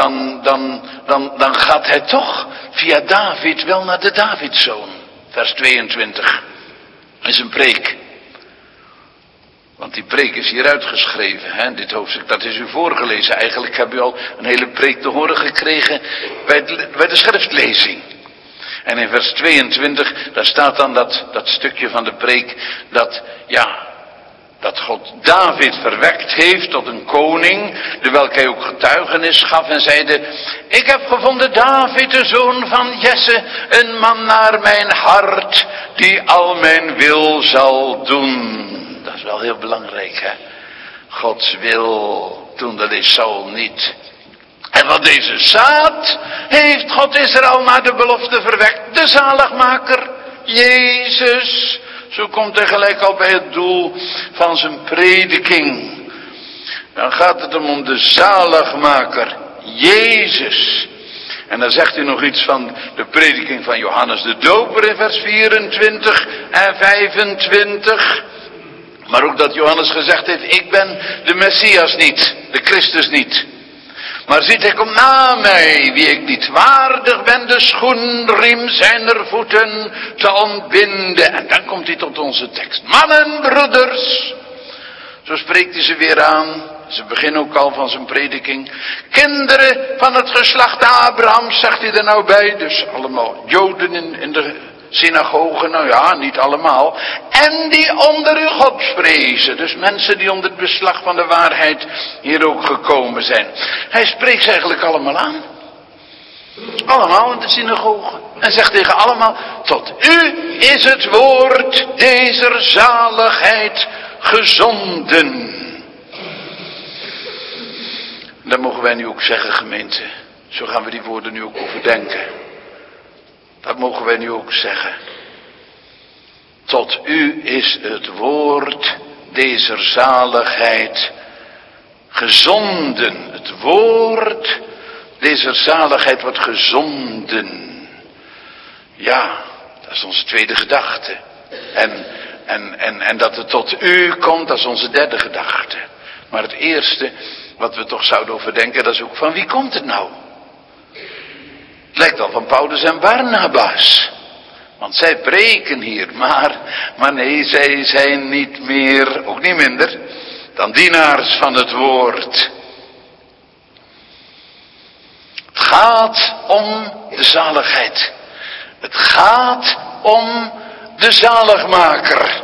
dan gaat hij toch via David wel naar de Davidzoon. Vers 22. Is een preek. Want die preek is hier uitgeschreven. Hè? Dit hoofdstuk, dat is u voorgelezen. Eigenlijk heb u al een hele preek te horen gekregen bij de schriftlezing. En in vers 22, daar staat dan dat stukje van de preek. Dat God David verwekt heeft tot een koning, de welke hij ook getuigenis gaf en zeide: ik heb gevonden David, de zoon van Jesse, een man naar mijn hart, die al mijn wil zal doen. Dat is wel heel belangrijk, hè. Gods wil doen, dat is Saul niet. En van deze zaad heeft God Israël naar de belofte verwekt, de zaligmaker, Jezus. Zo komt hij gelijk al bij het doel van zijn prediking. Dan gaat het hem om de zaligmaker, Jezus. En dan zegt hij nog iets van de prediking van Johannes de Doper in vers 24 en 25. Maar ook dat Johannes gezegd heeft: ik ben de Messias niet, de Christus niet. Maar ziet, hij komt na mij, wie ik niet waardig ben de schoenriem zijner voeten te ontbinden. En dan komt hij tot onze tekst. Mannen, broeders, zo spreekt hij ze weer aan. Ze beginnen ook al van zijn prediking. Kinderen van het geslacht Abraham, zegt hij er nou bij. Dus allemaal Joden in de synagogen, nou ja, niet allemaal. En die onder uw God vrezen. Dus mensen die onder het beslag van de waarheid hier ook gekomen zijn. Hij spreekt ze eigenlijk allemaal aan. Allemaal in de synagogen. En zegt tegen allemaal: tot u is het woord deze zaligheid gezonden. Dat mogen wij nu ook zeggen, gemeente. Zo gaan we die woorden nu ook overdenken. Dat mogen wij nu ook zeggen. Tot u is het woord dezer zaligheid gezonden. Het woord dezer zaligheid wordt gezonden. Ja, dat is onze tweede gedachte. En dat het tot u komt, dat is onze derde gedachte. Maar het eerste wat we toch zouden overdenken, dat is ook van wie komt het nou? Het lijkt wel van Paulus en Barnabas. Want zij preken hier, maar nee, zij zijn niet meer, ook niet minder, dan dienaars van het woord. Het gaat om de zaligheid. Het gaat om de zaligmaker.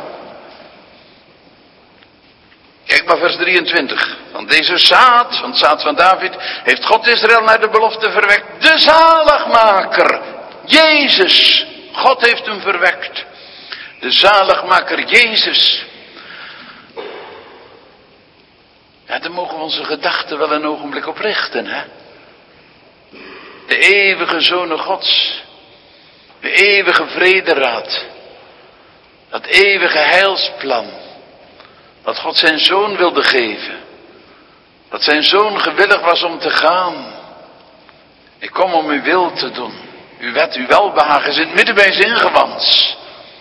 Kijk maar vers 23. Van deze zaad, van het zaad van David, heeft God Israël naar de belofte verwekt. De zaligmaker, Jezus. God heeft hem verwekt. De zaligmaker Jezus. Ja, daar mogen we onze gedachten wel een ogenblik op richten, hè. De eeuwige Zoon Gods. De eeuwige vrederaad. Dat eeuwige heilsplan. Dat God zijn Zoon wilde geven. Dat zijn Zoon gewillig was om te gaan. Ik kom om uw wil te doen. Uw wet, uw welbehagen is in het midden bij zijn ingewand.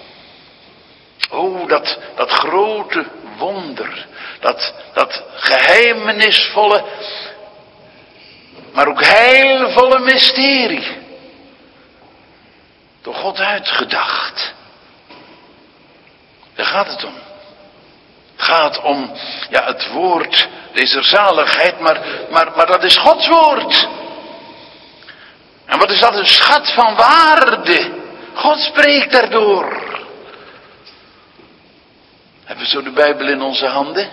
Oh, dat grote wonder. Dat geheimenisvolle, maar ook heilvolle mysterie. Door God uitgedacht. Daar gaat het om. Het gaat om, ja, het woord, deze zaligheid, maar dat is Gods woord. En wat is dat, een schat van waarde. God spreekt daardoor. Hebben we zo de Bijbel in onze handen?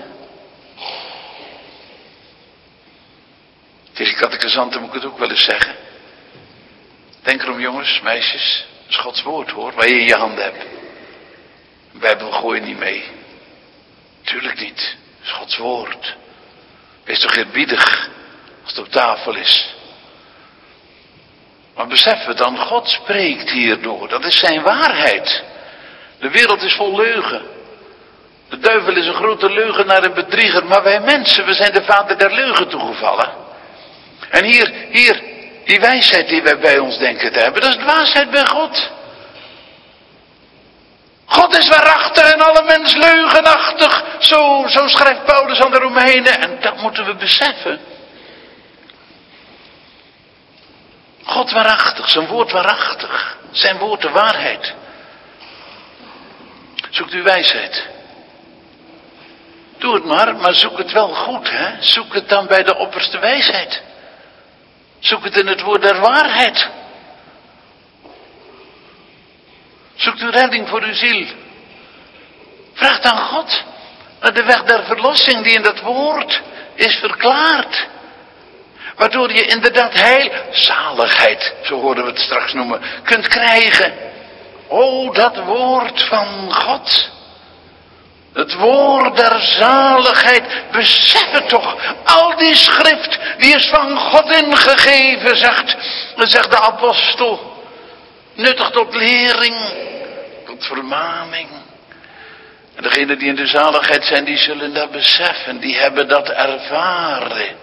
Tegen catechisanten moet ik het ook wel eens zeggen. Denk erom, jongens, meisjes. Dat is Gods woord, hoor, waar je in je handen hebt. De Bijbel gooi je niet mee. Tuurlijk niet. Dat is Gods woord. Wees toch eerbiedig als het op tafel is. Maar beseffen dan, God spreekt hierdoor. Dat is zijn waarheid. De wereld is vol leugen. De duivel is een grote leugenaar en bedrieger. Maar wij mensen, we zijn de vader der leugen toegevallen. En hier, die wijsheid die wij bij ons denken te hebben, dat is dwaasheid bij God. God is waarachtig en alle mens leugenachtig. Zo schrijft Paulus aan de Romeinen. En dat moeten we beseffen. God waarachtig, zijn woord waarachtig. Zijn woord de waarheid. Zoekt u wijsheid. Doe het maar zoek het wel goed, hè. Zoek het dan bij de opperste wijsheid. Zoek het in het woord der waarheid. Zoekt u redding voor uw ziel. Vraag aan God naar de weg der verlossing die in dat woord is verklaard. Waardoor je inderdaad heil, zaligheid, zo hoorden we het straks noemen, kunt krijgen. O, dat woord van God. Het woord der zaligheid. Besef het toch. Al die schrift, die is van God ingegeven, zegt de apostel. Nuttig tot lering, tot vermaning. En degenen die in de zaligheid zijn, die zullen dat beseffen. Die hebben dat ervaren.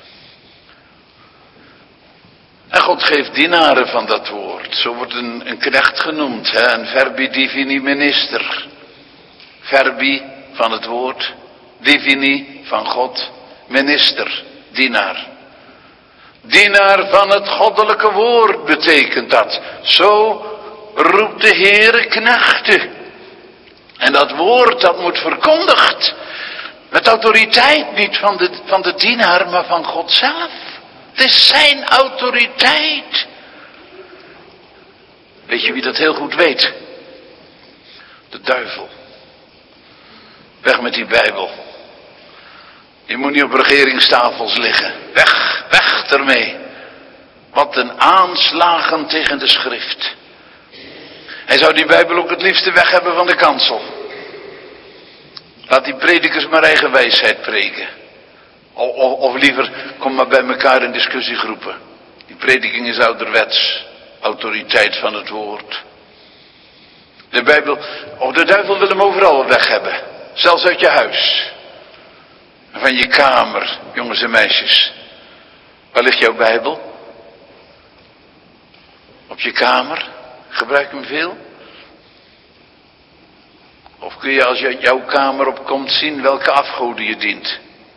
En God geeft dienaren van dat woord. Zo wordt een knecht genoemd. Hè? Een verbi divini minister. Verbi van het woord. Divini van God. Minister. Dienaar. Dienaar van het goddelijke woord betekent dat. Zo roept de Heere knechten. En dat woord dat moet verkondigd. Met autoriteit niet van de dienaar, maar van God zelf. Het is zijn autoriteit. Weet je wie dat heel goed weet? De duivel. Weg met die Bijbel. Die moet niet op regeringstafels liggen. Weg ermee. Wat een aanslagen tegen de schrift. Hij zou die Bijbel ook het liefste weg hebben van de kansel. Laat die predikers maar eigen wijsheid preken. Of liever, kom maar bij elkaar in discussiegroepen. Die prediking is ouderwets. Autoriteit van het woord. De de Bijbel, de duivel wil hem overal weg hebben. Zelfs uit je huis. En van je kamer, jongens en meisjes. Waar ligt jouw Bijbel? Op je kamer? Gebruik hem veel? Of kun je als je uit jouw kamer opkomt zien welke afgoden je dient?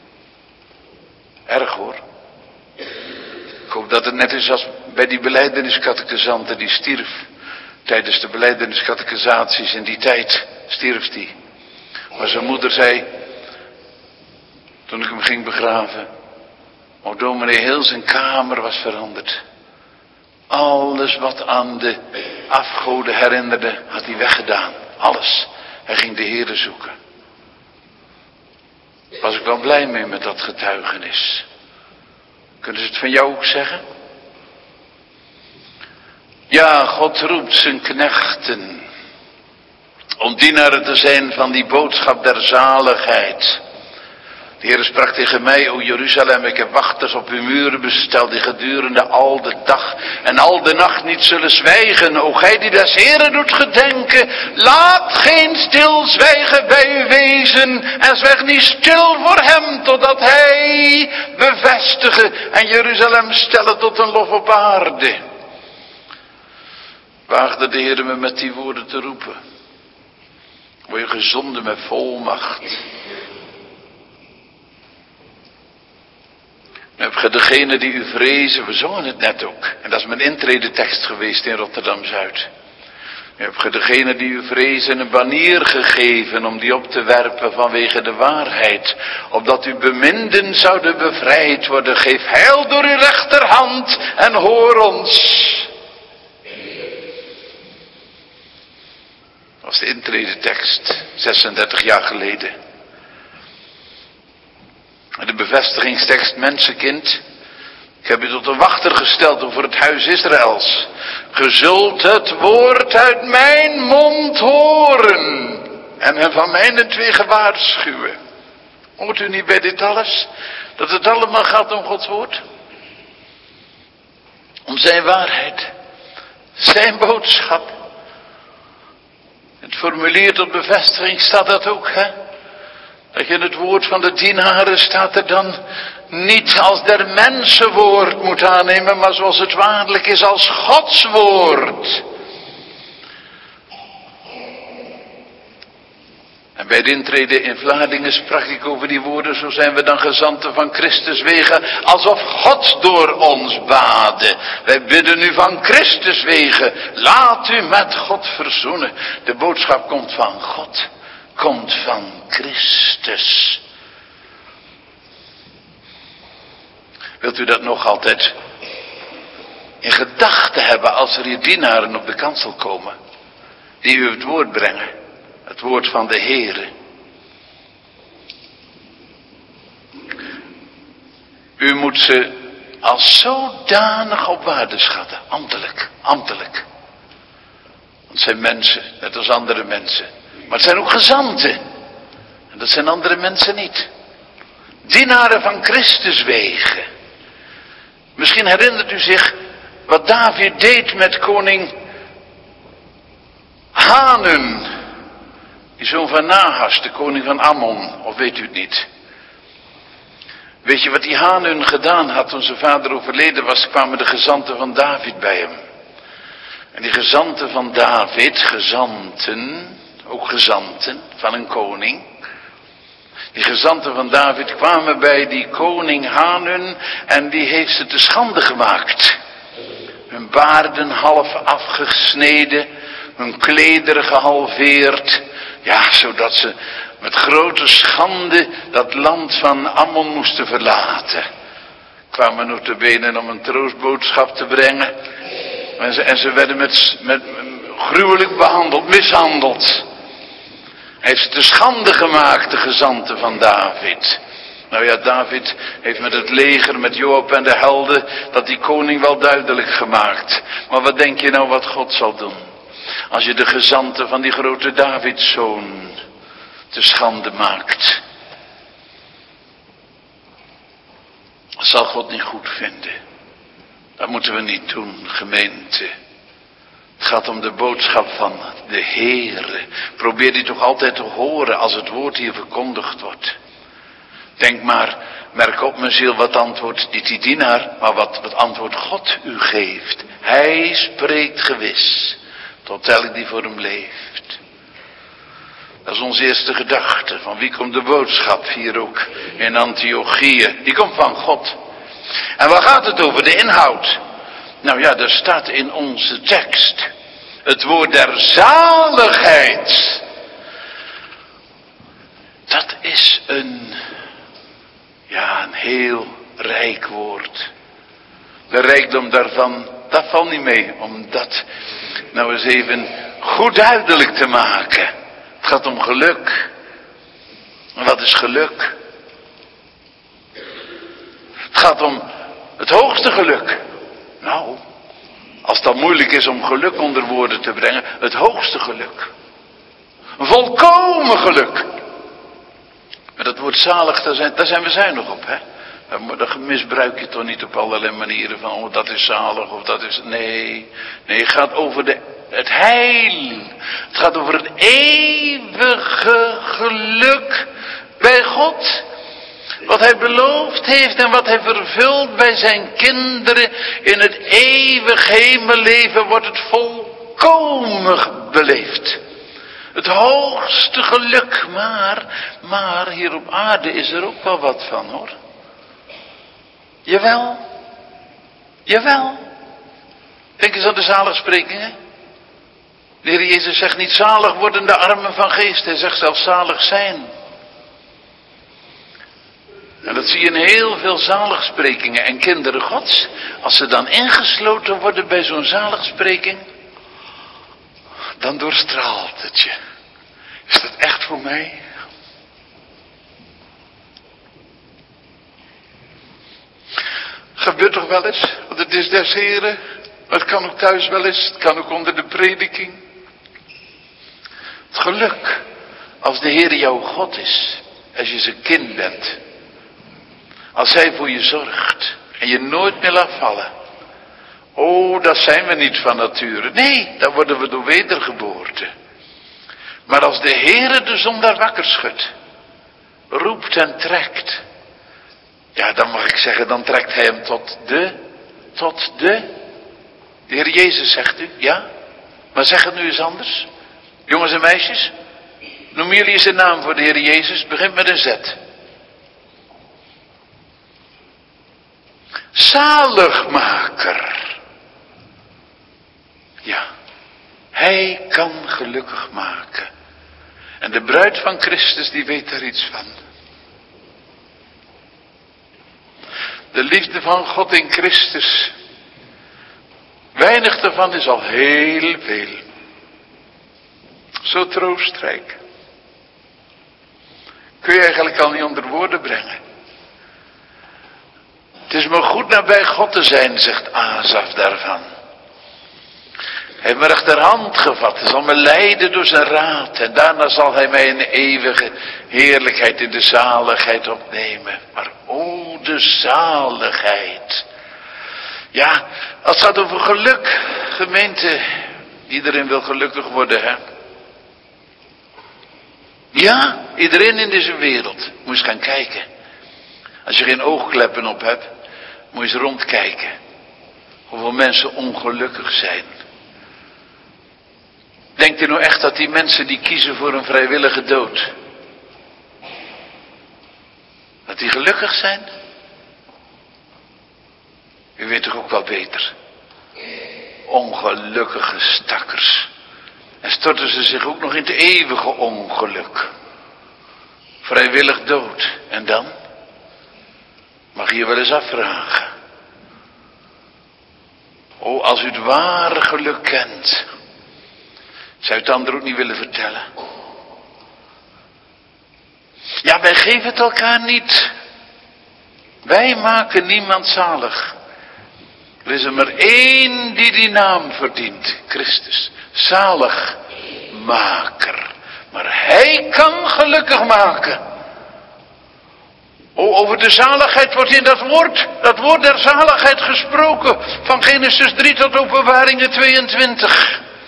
Erg hoor. Ik hoop dat het net is als bij die belijdeniscatechisanten die stierf. Tijdens de belijdeniscatechisaties in die tijd stierf die. Maar zijn moeder zei, toen ik hem ging begraven, dominee, heel zijn kamer was veranderd. Alles wat aan de afgoden herinnerde, had hij weggedaan. Alles. Hij ging de Heere zoeken. Was ik wel blij mee met dat getuigenis. Kunnen ze het van jou ook zeggen? Ja, God roept zijn knechten om dienaren te zijn van die boodschap der zaligheid. De Heer sprak tegen mij, o Jeruzalem, ik heb wachters op uw muren besteld, die gedurende al de dag en al de nacht niet zullen zwijgen. O gij die des Heeren doet gedenken, laat geen stilzwijgen bij u wezen en zwijg niet stil voor hem, totdat hij bevestige en Jeruzalem stellen tot een lof op aarde. Waagde de Heer me met die woorden te roepen. Word je gezonden met volmacht. Dan heb je degene die u vrezen, we zongen het net ook. En dat is mijn intredetekst geweest in Rotterdam-Zuid. Dan heb je degene die u vrezen een banier gegeven om die op te werpen vanwege de waarheid. Opdat uw beminden zouden bevrijd worden. Geef heil door uw rechterhand en hoor ons. Dat was de intredetekst, 36 jaar geleden. En de bevestigingstekst, mensenkind. Ik heb u tot een wachter gesteld over het huis Israëls. Ge zult het woord uit mijn mond horen. En hem van mijnentwege waarschuwen. Hoort u niet bij dit alles? Dat het allemaal gaat om Gods woord? Om zijn waarheid. Zijn boodschap. Het formulier tot bevestiging staat dat ook, hè? Dat je in het woord van de dienaren staat er dan niet als der mensen woord moet aannemen, maar zoals het waarlijk is als Gods woord. En bij de intrede in Vlaardingen sprak ik over die woorden, zo zijn we dan gezanten van Christus wegen, alsof God door ons bade. Wij bidden u van Christus wegen, laat u met God verzoenen. De boodschap komt van God, komt van Christus. Wilt u dat nog altijd in gedachten hebben als er hier dienaren op de kansel komen, die u het woord brengen? Het woord van de Heere. U moet ze als zodanig op waarde schatten. Ambtelijk. Want het zijn mensen, net als andere mensen. Maar het zijn ook gezanten. En dat zijn andere mensen niet. Dienaren van Christus wegen. Misschien herinnert u zich wat David deed met koning Hanun. Die zoon van Nahas, de koning van Ammon, of weet u het niet? Weet je wat die Hanun gedaan had toen zijn vader overleden was? Kwamen de gezanten van David bij hem. En die gezanten van David, ook gezanten van een koning. Die gezanten van David kwamen bij die koning Hanun en die heeft ze te schande gemaakt. Hun baarden half afgesneden, hun klederen gehalveerd. Ja, zodat ze met grote schande dat land van Ammon moesten verlaten. Kwamen notabene om een troostboodschap te brengen. En ze werden met gruwelijk behandeld, mishandeld. Hij heeft ze te schande gemaakt, de gezanten van David. Nou ja, David heeft met het leger, met Joab en de helden, dat die koning wel duidelijk gemaakt. Maar wat denk je nou wat God zal doen? Als je de gezanten van die grote Davidszoon te schande maakt. Dat zal God niet goed vinden. Dat moeten we niet doen, gemeente. Het gaat om de boodschap van de Heere. Probeer die toch altijd te horen als het woord hier verkondigd wordt. Denk maar, merk op mijn ziel, wat antwoordt niet die dienaar, maar wat antwoord God u geeft. Hij spreekt gewis, tot elk die voor hem leeft. Dat is onze eerste gedachte. Van wie komt de boodschap hier ook in Antiochië? Die komt van God. En waar gaat het over? De inhoud. Nou ja, er staat in onze tekst het woord der zaligheid. Dat is een heel rijk woord. De rijkdom daarvan, dat valt niet mee. Om dat nou eens even goed duidelijk te maken. Het gaat om geluk. En wat is geluk? Het gaat om het hoogste geluk. Nou, als dat moeilijk is om geluk onder woorden te brengen, het hoogste geluk. Een volkomen geluk. Maar dat woord zalig, daar zijn we zuinig op, hè. Dat misbruik je toch niet op allerlei manieren van, oh dat is zalig of dat is... Nee, het gaat over het heil. Het gaat over het eeuwige geluk bij God. Wat hij beloofd heeft en wat hij vervult bij zijn kinderen. In het eeuwig hemelleven wordt het volkomen beleefd. Het hoogste geluk, maar hier op aarde is er ook wel wat van, hoor. Jawel. Denk eens aan de zaligsprekingen. De Heer Jezus zegt niet zalig worden de armen van geest. Hij zegt zelfs zalig zijn. En dat zie je in heel veel zaligsprekingen. En kinderen Gods, als ze dan ingesloten worden bij zo'n zaligspreking, dan doorstraalt het je. Is dat echt voor mij? Gebeurt toch wel eens, want het is des Heren. Maar het kan ook thuis wel eens, het kan ook onder de prediking. Het geluk, als de Heer jouw God is, als je zijn kind bent. Als hij voor je zorgt en je nooit meer laat vallen. Oh, dat zijn we niet van nature. Nee, dat worden we door wedergeboorte. Maar als de Heere de zondaar wakker schudt, roept en trekt. Ja, dan mag ik zeggen, dan trekt hij hem tot de Heer Jezus, zegt u, ja? Maar zeg het nu eens anders. Jongens en meisjes, noemen jullie eens een naam voor de Heer Jezus. Het begint met een Z. Zaligmaker. Ja, hij kan gelukkig maken. En de bruid van Christus, die weet daar iets van. De liefde van God in Christus. Weinig daarvan is al heel veel. Zo troostrijk. Kun je eigenlijk al niet onder woorden brengen. Het is me goed nabij God te zijn, zegt Asaf daarvan. Hij heeft me rechterhand gevat. Hij zal me leiden door zijn raad. En daarna zal hij mij in de eeuwige heerlijkheid, in de zaligheid opnemen. Maar o, de zaligheid. Ja, als het gaat over geluk, gemeente. Iedereen wil gelukkig worden, hè. Ja, iedereen in deze wereld. Moet je eens gaan kijken. Als je geen oogkleppen op hebt, moet je eens rondkijken. Hoeveel mensen ongelukkig zijn. Denkt u nou echt dat die mensen die kiezen voor een vrijwillige dood, dat die gelukkig zijn? U weet toch ook wel beter. Ongelukkige stakkers. En storten ze zich ook nog in het eeuwige ongeluk. Vrijwillig dood. En dan? Mag je je wel eens afvragen. O, als u het ware geluk kent, zou u het anderen ook niet willen vertellen? Ja, wij geven het elkaar niet. Wij maken niemand zalig. Er is er maar één die naam verdient. Christus. Zaligmaker. Maar hij kan gelukkig maken. Oh, over de zaligheid wordt in dat woord der zaligheid gesproken. Van Genesis 3 tot Openbaringen 22.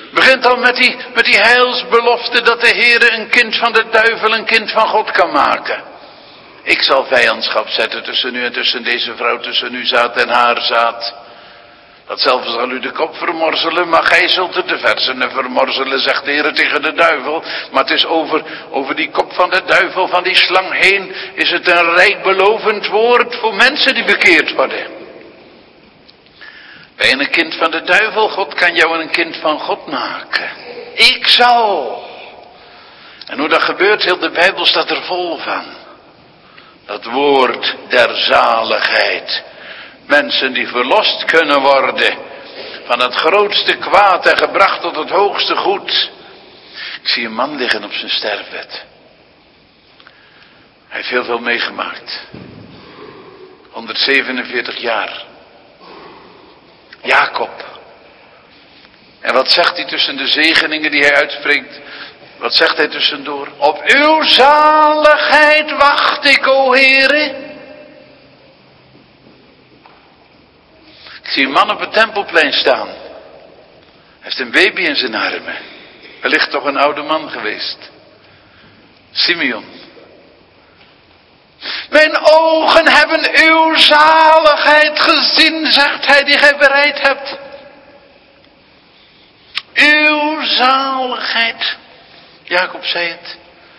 Begint al met die heilsbelofte dat de Heere een kind van de duivel, een kind van God kan maken. Ik zal vijandschap zetten tussen u en tussen deze vrouw, tussen uw zaad en haar zaad. Datzelfde zal u de kop vermorzelen, maar gij zult het de versenen vermorzelen, zegt de Heer tegen de duivel. Maar het is over die kop van de duivel, van die slang heen, is het een rijk belovend woord voor mensen die bekeerd worden. Ben je een kind van de duivel? God kan jou een kind van God maken. Ik zal. En hoe dat gebeurt, heel de Bijbel staat er vol van. Dat woord der zaligheid. Mensen die verlost kunnen worden van het grootste kwaad en gebracht tot het hoogste goed. Ik zie een man liggen op zijn sterfbed. Hij heeft heel veel meegemaakt. 147 jaar. Jacob. En wat zegt hij tussen de zegeningen die hij uitspreekt? Wat zegt hij tussendoor? Op uw zaligheid wacht ik, o Heere. Ik zie een man op het Tempelplein staan. Hij heeft een baby in zijn armen. Wellicht toch een oude man geweest. Simeon. Mijn ogen hebben uw zaligheid gezien, zegt hij, die gij bereid hebt. Uw zaligheid. Jacob zei het.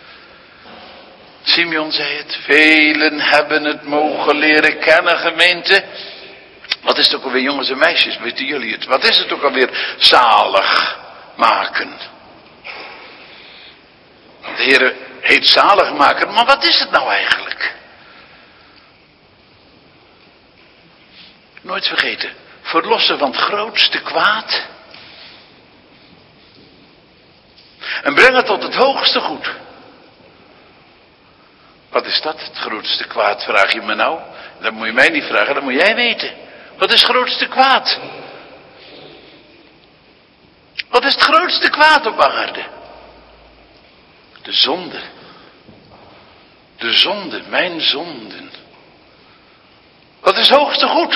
Simeon zei het. Velen hebben het mogen leren kennen, gemeente. Wat is het ook alweer, jongens en meisjes, weten jullie het? Wat is het ook alweer, zalig maken? De Heer heet zalig maken, maar wat is het nou eigenlijk? Nooit vergeten, verlossen van het grootste kwaad. En brengen tot het hoogste goed. Wat is dat, het grootste kwaad, vraag je me nou? Dat moet je mij niet vragen, dat moet jij weten. Wat is het grootste kwaad? Wat is het grootste kwaad op aarde? De zonde. De zonde, mijn zonden. Wat is het hoogste goed?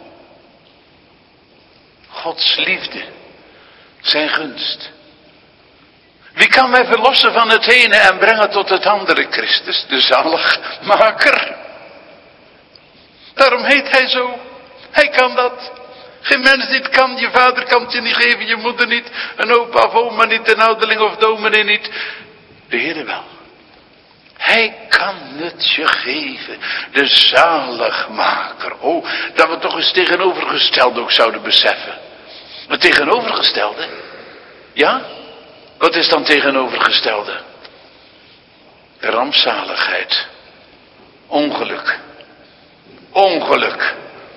Gods liefde. Zijn gunst. Wie kan mij verlossen van het ene en brengen tot het andere? Christus, de zaligmaker. Daarom heet hij zo. Hij kan dat. Geen mens dit kan. Je vader kan het je niet geven, je moeder niet. Een opa of oma niet, een ouderling of dominee niet. De Heer wel. Hij kan het je geven. De zaligmaker. Oh, dat we toch eens tegenovergestelde ook zouden beseffen. Het tegenovergestelde? Ja? Wat is dan tegenovergestelde? De rampzaligheid. Ongeluk. Ongeluk.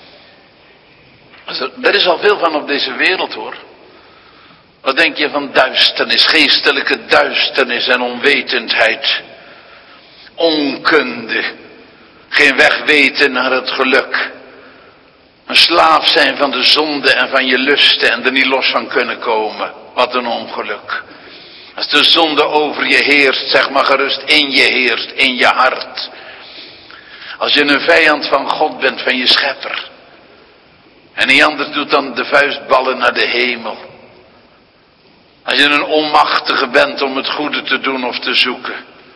Er is al veel van op deze wereld, hoor. Wat denk je van duisternis, geestelijke duisternis en onwetendheid? Onkunde. Geen weg weten naar het geluk. Een slaaf zijn van de zonde en van je lusten en er niet los van kunnen komen. Wat een ongeluk. Als de zonde over je heerst, zeg maar gerust, in je heerst, in je hart. Als je een vijand van God bent, van je schepper. En niet anders doet dan de vuistballen naar de hemel. Als je een onmachtige bent om het goede te doen of te zoeken.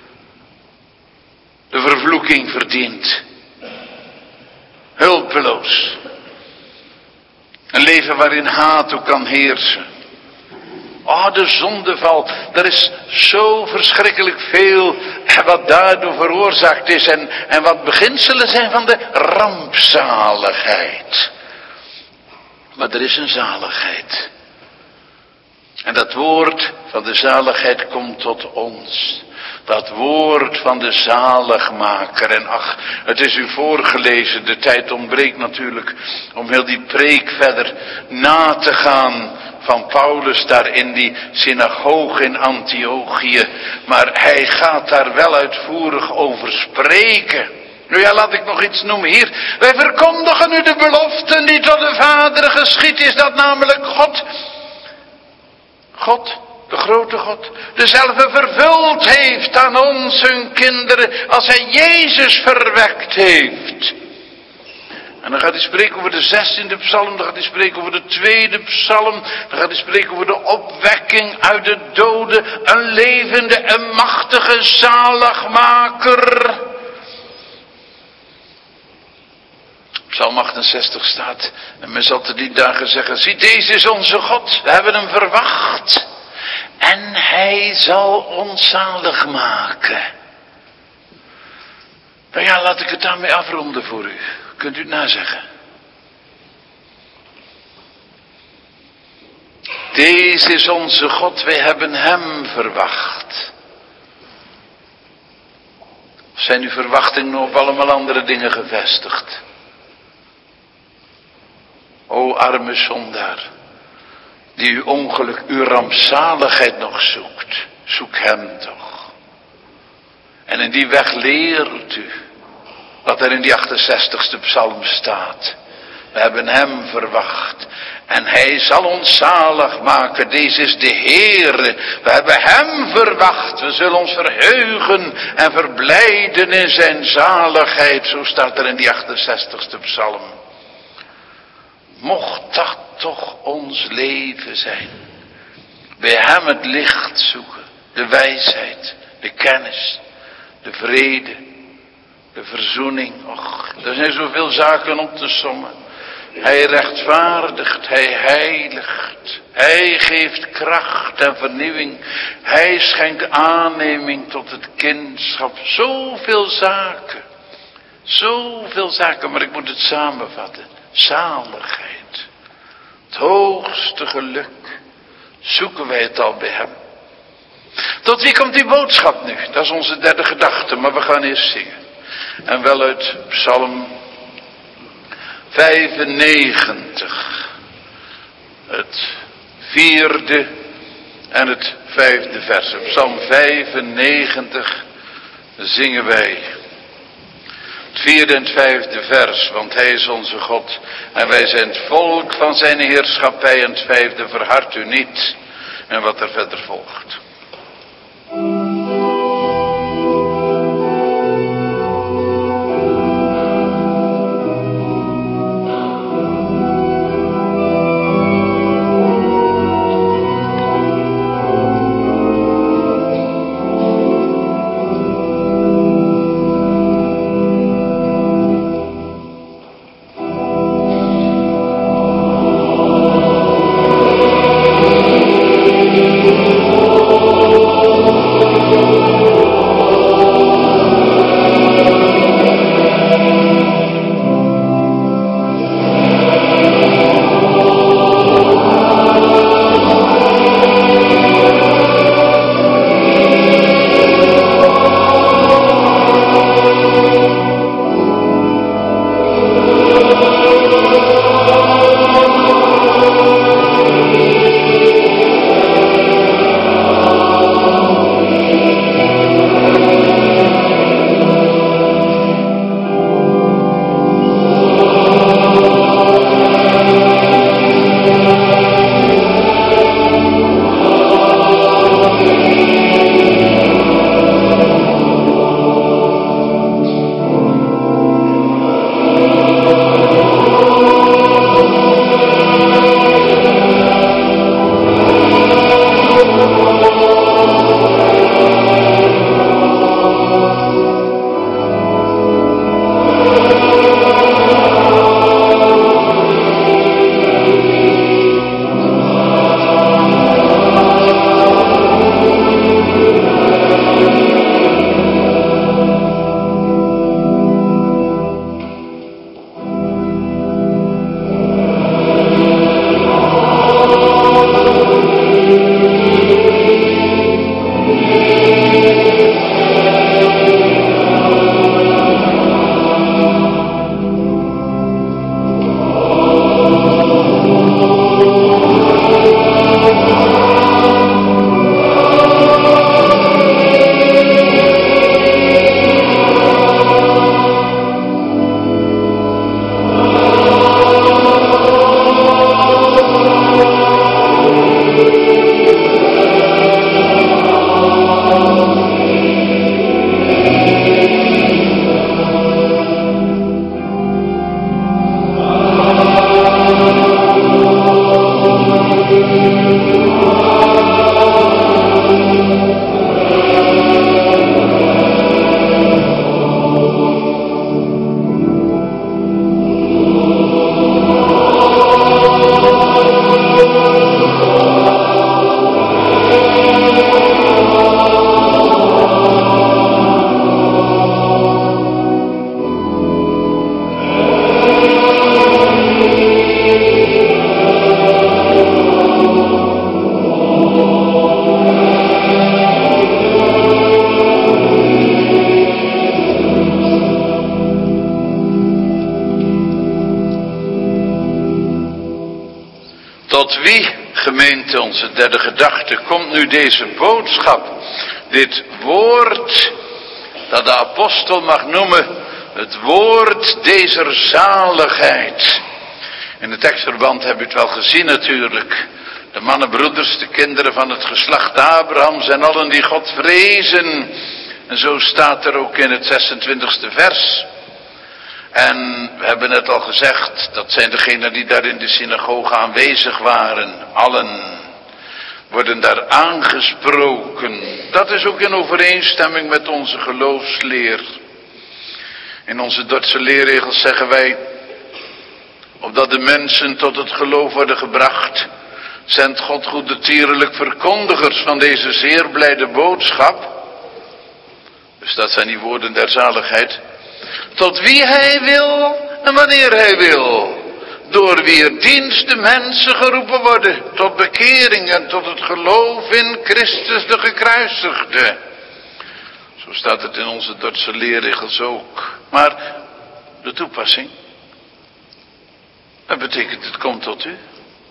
De vervloeking verdient. Hulpeloos. Een leven waarin haat ook kan heersen. Oh, de zondeval. Er is zo verschrikkelijk veel wat daardoor veroorzaakt is. En wat beginselen zijn van de rampzaligheid. Maar er is een zaligheid. En dat woord van de zaligheid komt tot ons. Dat woord van de zaligmaker. En ach, het is u voorgelezen. De tijd ontbreekt natuurlijk om heel die preek verder na te gaan. Van Paulus daar in die synagoge in Antiochië. Maar hij gaat daar wel uitvoerig over spreken. Nou ja, laat ik nog iets noemen hier. Wij verkondigen u de belofte die tot de Vader geschied is. Dat namelijk God, de grote God, dezelfde vervuld heeft aan ons hun kinderen als hij Jezus verwekt heeft. En dan gaat hij spreken over de 16e psalm, dan gaat hij spreken over de 2e psalm, dan gaat hij spreken over de opwekking uit de doden, een levende en machtige zaligmaker. Psalm 68 staat, en men zal te die dagen zeggen, zie, deze is onze God, we hebben hem verwacht. En hij zal ons zalig maken. Nou ja, laat ik het daarmee afronden voor u. Kunt u het nazeggen? Deze is onze God, wij hebben hem verwacht. Of zijn uw verwachtingen op allemaal andere dingen gevestigd? O arme zondaar, die uw ongeluk, uw rampzaligheid nog zoekt. Zoek hem toch. En in die weg leert u wat er in die 68ste psalm staat. We hebben hem verwacht. En hij zal ons zalig maken. Deze is de Heere. We hebben hem verwacht. We zullen ons verheugen en verblijden in zijn zaligheid. Zo staat er in die 68ste psalm. Mocht dat toch ons leven zijn. Bij hem het licht zoeken. De wijsheid. De kennis. De vrede. De verzoening. Och, er zijn zoveel zaken op te sommen. Hij rechtvaardigt. Hij heiligt. Hij geeft kracht en vernieuwing. Hij schenkt aanneming tot het kindschap. Zoveel zaken. Zoveel zaken. Maar ik moet het samenvatten. Zaligheid. Het hoogste geluk. Zoeken wij het al bij hem. Tot wie komt die boodschap nu? Dat is onze derde gedachte. Maar we gaan eerst zingen. En wel uit Psalm 95. Het 4e en het 5e vers. Psalm 95 zingen wij. Het 4e en het 5e vers. Want hij is onze God. En wij zijn het volk van zijn heerschappij. En het 5e verhard u niet. En wat er verder volgt. wie, gemeente, onze derde gedachte, komt nu deze boodschap, dit woord, dat de apostel mag noemen, het woord deze zaligheid. In het tekstverband heb je het wel gezien natuurlijk. De mannenbroeders, de kinderen van het geslacht Abraham, zijn allen die God vrezen. En zo staat er ook in het 26e vers. En we hebben net al gezegd, dat zijn degenen die daar in de synagoge aanwezig waren. Allen worden daar aangesproken. Dat is ook in overeenstemming met onze geloofsleer. In onze Dordtse leerregels zeggen wij, opdat de mensen tot het geloof worden gebracht, zendt God goedertierlijk verkondigers van deze zeer blijde boodschap. Dus dat zijn die woorden der zaligheid. Tot wie hij wil en wanneer hij wil. Door wier dienst de mensen geroepen worden tot bekering en tot het geloof in Christus de gekruisigde. Zo staat het in onze Dordtse leerregels ook. Maar de toepassing, dat betekent het komt tot u.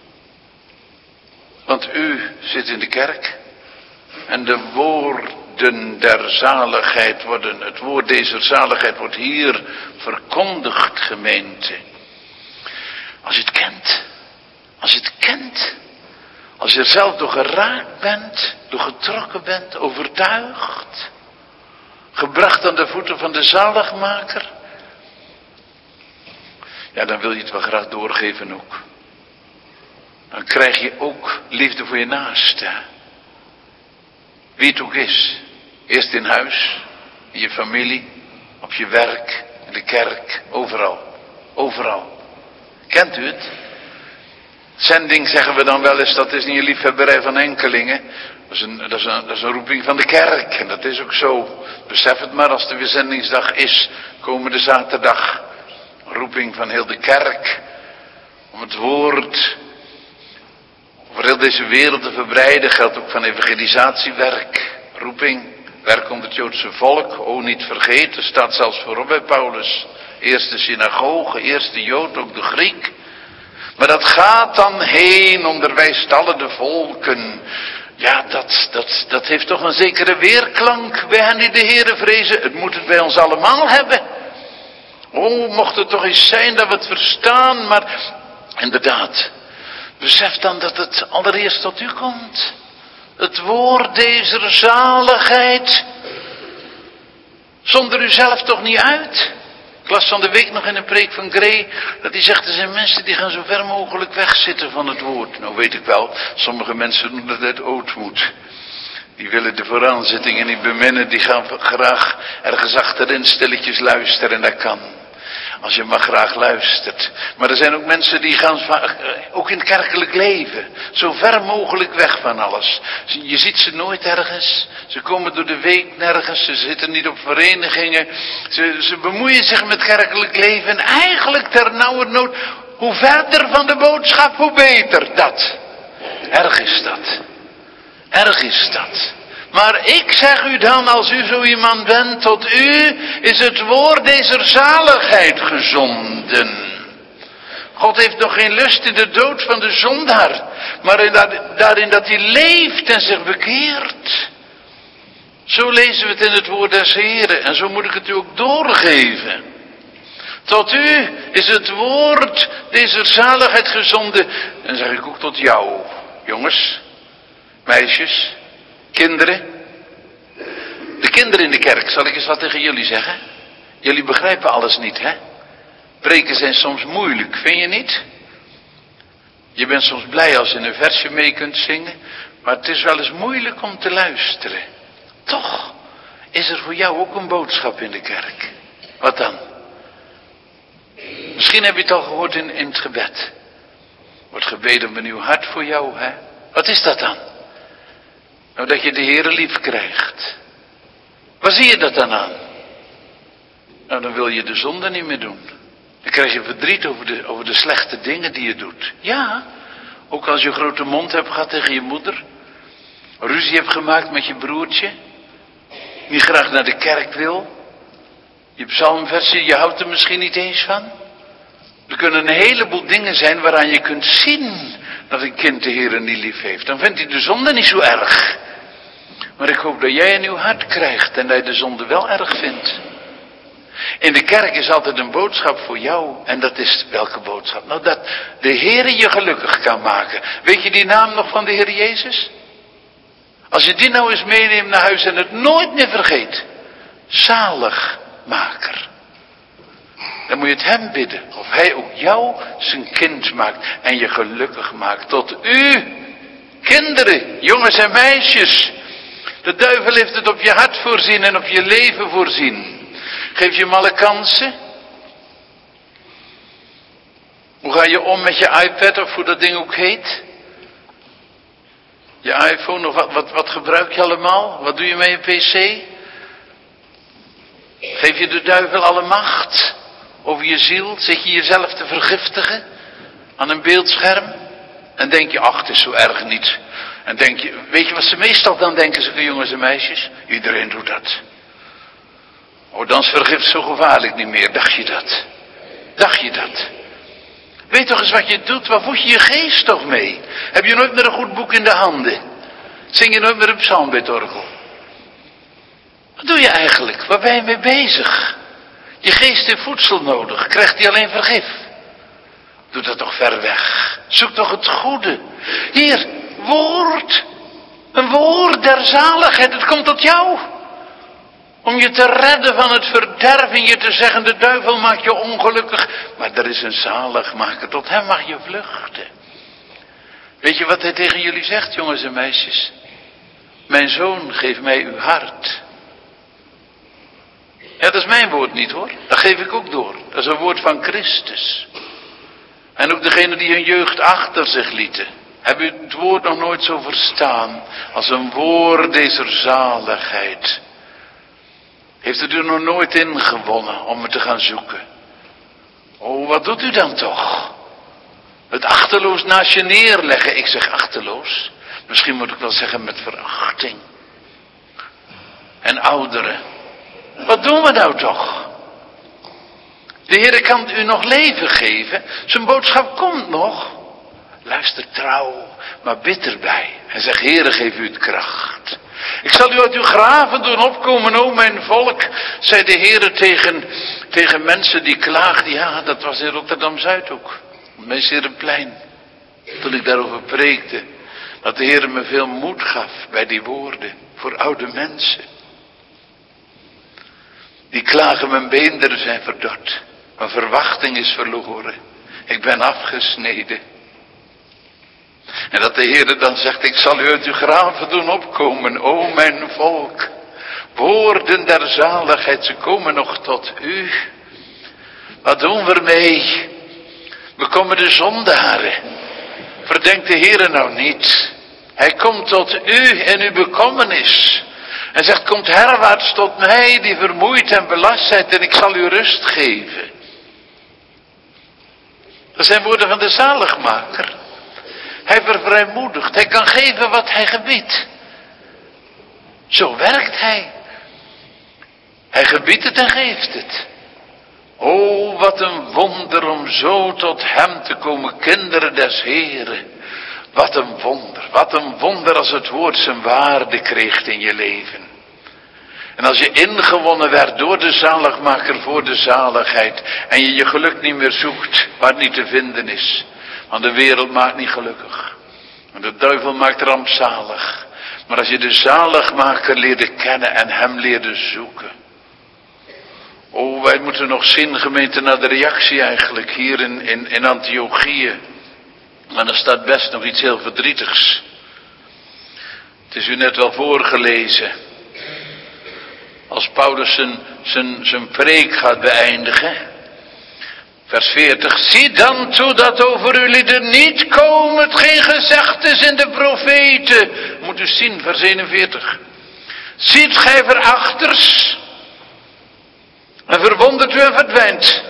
Want u zit in de kerk en de woorden der zaligheid worden, het woord deze zaligheid wordt hier verkondigd, gemeente. Als je het kent, als je er zelf door geraakt bent, door getrokken bent, overtuigd, gebracht aan de voeten van de zaligmaker, ja, dan wil je het wel graag doorgeven ook. Dan krijg je ook liefde voor je naaste. Wie het ook is. Eerst in huis, in je familie, op je werk, in de kerk, overal. Overal. Kent u het? Zending zeggen we dan wel eens, dat is niet een liefhebberij van enkelingen. Dat is een roeping van de kerk. En dat is ook zo. Besef het maar als de weer zendingsdag is, komende zaterdag. Een roeping van heel de kerk. Om het woord over heel deze wereld te verbreiden. Geldt ook van evangelisatiewerk. Roeping. Werk onder het Joodse volk. O, niet vergeten. Staat zelfs voorop bij Paulus. Eerst de synagoge, eerst de Jood, ook de Griek. Maar dat gaat dan heen, onderwijst alle de volken. Ja, dat heeft toch een zekere weerklank bij hen die de Heere vrezen. Het moet het bij ons allemaal hebben. Oh, mocht het toch eens zijn dat we het verstaan, maar inderdaad, besef dan dat het allereerst tot u komt. Het woord deze zaligheid, zonder u zelf toch niet uit. Ik las van de week nog in een preek van Gray, dat hij zegt, er zijn mensen die gaan zo ver mogelijk wegzitten van het woord. Nou weet ik wel, sommige mensen doen dat uit ootmoed. Die willen de vooraanzittingen niet beminnen, die gaan graag ergens achterin stilletjes luisteren en dat kan. Als je maar graag luistert. Maar er zijn ook mensen die gaan, ook in het kerkelijk leven, zo ver mogelijk weg van alles. Je ziet ze nooit ergens. Ze komen door de week nergens. Ze zitten niet op verenigingen. Ze bemoeien zich met kerkelijk leven. En eigenlijk ternauwernood, hoe verder van de boodschap, hoe beter. Dat. Erg is dat. Erg is dat. Maar ik zeg u dan, als u zo iemand bent, tot u is het woord deze zaligheid gezonden. God heeft nog geen lust in de dood van de zondaar, maar daarin dat hij leeft en zich bekeert. Zo lezen we het in het woord des Heren en zo moet ik het u ook doorgeven. Tot u is het woord deze zaligheid gezonden. En zeg ik ook tot jou, jongens, meisjes, kinderen. De kinderen in de kerk, zal ik eens wat tegen jullie zeggen? Jullie begrijpen alles niet, hè? Preken zijn soms moeilijk, vind je niet? Je bent soms blij als je een versje mee kunt zingen, maar het is wel eens moeilijk om te luisteren. Toch is er voor jou ook een boodschap in de kerk. Wat dan? Misschien heb je het al gehoord in het gebed. Wordt gebeden om een nieuw hart voor jou, hè? Wat is dat dan? Nou, dat je de Heere lief krijgt. Waar zie je dat dan aan? Nou, dan wil je de zonde niet meer doen. Dan krijg je verdriet over de slechte dingen die je doet. Ja, ook als je een grote mond hebt gehad tegen je moeder. Ruzie hebt gemaakt met je broertje. Niet graag naar de kerk wil. Je psalmversie, je houdt er misschien niet eens van. Er kunnen een heleboel dingen zijn waaraan je kunt zien dat een kind de Heere niet lief heeft. Dan vindt hij de zonde niet zo erg. Maar ik hoop dat jij in uw hart krijgt en dat je de zonde wel erg vindt. In de kerk is altijd een boodschap voor jou. En dat is welke boodschap? Nou, dat de Heere je gelukkig kan maken. Weet je die naam nog van de Heer Jezus? Als je die nou eens meeneemt naar huis en het nooit meer vergeet. Zaligmaker. Dan moet je het hem bidden. Of hij ook jou zijn kind maakt. En je gelukkig maakt. Tot u, kinderen, jongens en meisjes. De duivel heeft het op je hart voorzien en op je leven voorzien. Geef je hem alle kansen? Hoe ga je om met je iPad of hoe dat ding ook heet? Je iPhone of wat gebruik je allemaal? Wat doe je met je PC? Geef je de duivel alle macht over je ziel? Zit je jezelf te vergiftigen aan een beeldscherm? En denk je, ach, het is zo erg niet. En denk je, weet je wat ze meestal dan denken, zulke jongens en meisjes? Iedereen doet dat. Oh, dan is vergift zo gevaarlijk niet meer. Dacht je dat? Dacht je dat? Weet toch eens wat je doet? Waar voed je je geest toch mee? Heb je nooit meer een goed boek in de handen? Zing je nooit meer een psalm bij het orgel? Wat doe je eigenlijk? Waar ben je mee bezig? Je geest heeft voedsel nodig. Krijgt hij alleen vergif? Doe dat toch ver weg. Zoek toch het goede. Hier, woord. Een woord der zaligheid. Het komt tot jou. Om je te redden van het verderf en je te zeggen, de duivel maakt je ongelukkig. Maar er is een zaligmaker, tot hem mag je vluchten. Weet je wat hij tegen jullie zegt, jongens en meisjes? Mijn zoon, geef mij uw hart. Ja, dat is mijn woord niet hoor, dat geef ik ook door. Dat is een woord van Christus. En ook degene die hun jeugd achter zich lieten. Hebben u het woord nog nooit zo verstaan als een woord deze zaligheid? Heeft u er nog nooit in gewonnen om het te gaan zoeken? Oh, wat doet u dan toch? Het achterloos naast je neerleggen. Ik zeg achterloos. Misschien moet ik wel zeggen met verachting. En ouderen. Wat doen we nou toch? De Heer kan u nog leven geven. Zijn boodschap komt nog. Luister trouw, maar bid erbij. En zeg, Heere, geef u het kracht. Ik zal u uit uw graven doen opkomen, o mijn volk, zei de Heere tegen mensen die klaagden. Ja, dat was in Rotterdam-Zuid ook, bij Serenplein. Toen ik daarover preekte, dat de Heere me veel moed gaf bij die woorden, voor oude mensen. Die klagen, mijn beenderen zijn verdord, mijn verwachting is verloren, ik ben afgesneden. En dat de Heere dan zegt, ik zal u uit uw graven doen opkomen, o mijn volk. Woorden der zaligheid, ze komen nog tot u. Wat doen we ermee? We komen de zondaren. Verdenk de Heere nou niet. Hij komt tot u en uw bekommernis. En zegt, komt herwaarts tot mij die vermoeid en belast zijt en ik zal u rust geven. Dat zijn woorden van de zaligmaker. Hij vervrijmoedigt. Hij kan geven wat hij gebiedt. Zo werkt hij. Hij gebiedt het en geeft het. O, wat een wonder om zo tot hem te komen, kinderen des Heren. Wat een wonder. Wat een wonder als het woord zijn waarde kreeg in je leven. En als je ingewonnen werd door de zaligmaker voor de zaligheid. En je je geluk niet meer zoekt waar het niet te vinden is. Want de wereld maakt niet gelukkig. En de duivel maakt rampzalig. Maar als je de zaligmaker leerde kennen en hem leerde zoeken. Oh, wij moeten nog zien, gemeente, naar de reactie eigenlijk hier in Antiochië. Maar er staat best nog iets heel verdrietigs. Het is u net wel voorgelezen. Als Paulus zijn preek gaat beëindigen. Vers 40. Zie dan toe dat over jullie er niet komen hetgeen gezegd is in de profeten. Moet u zien, vers 41. Ziet gij verachters. En verwondert u en verdwijnt.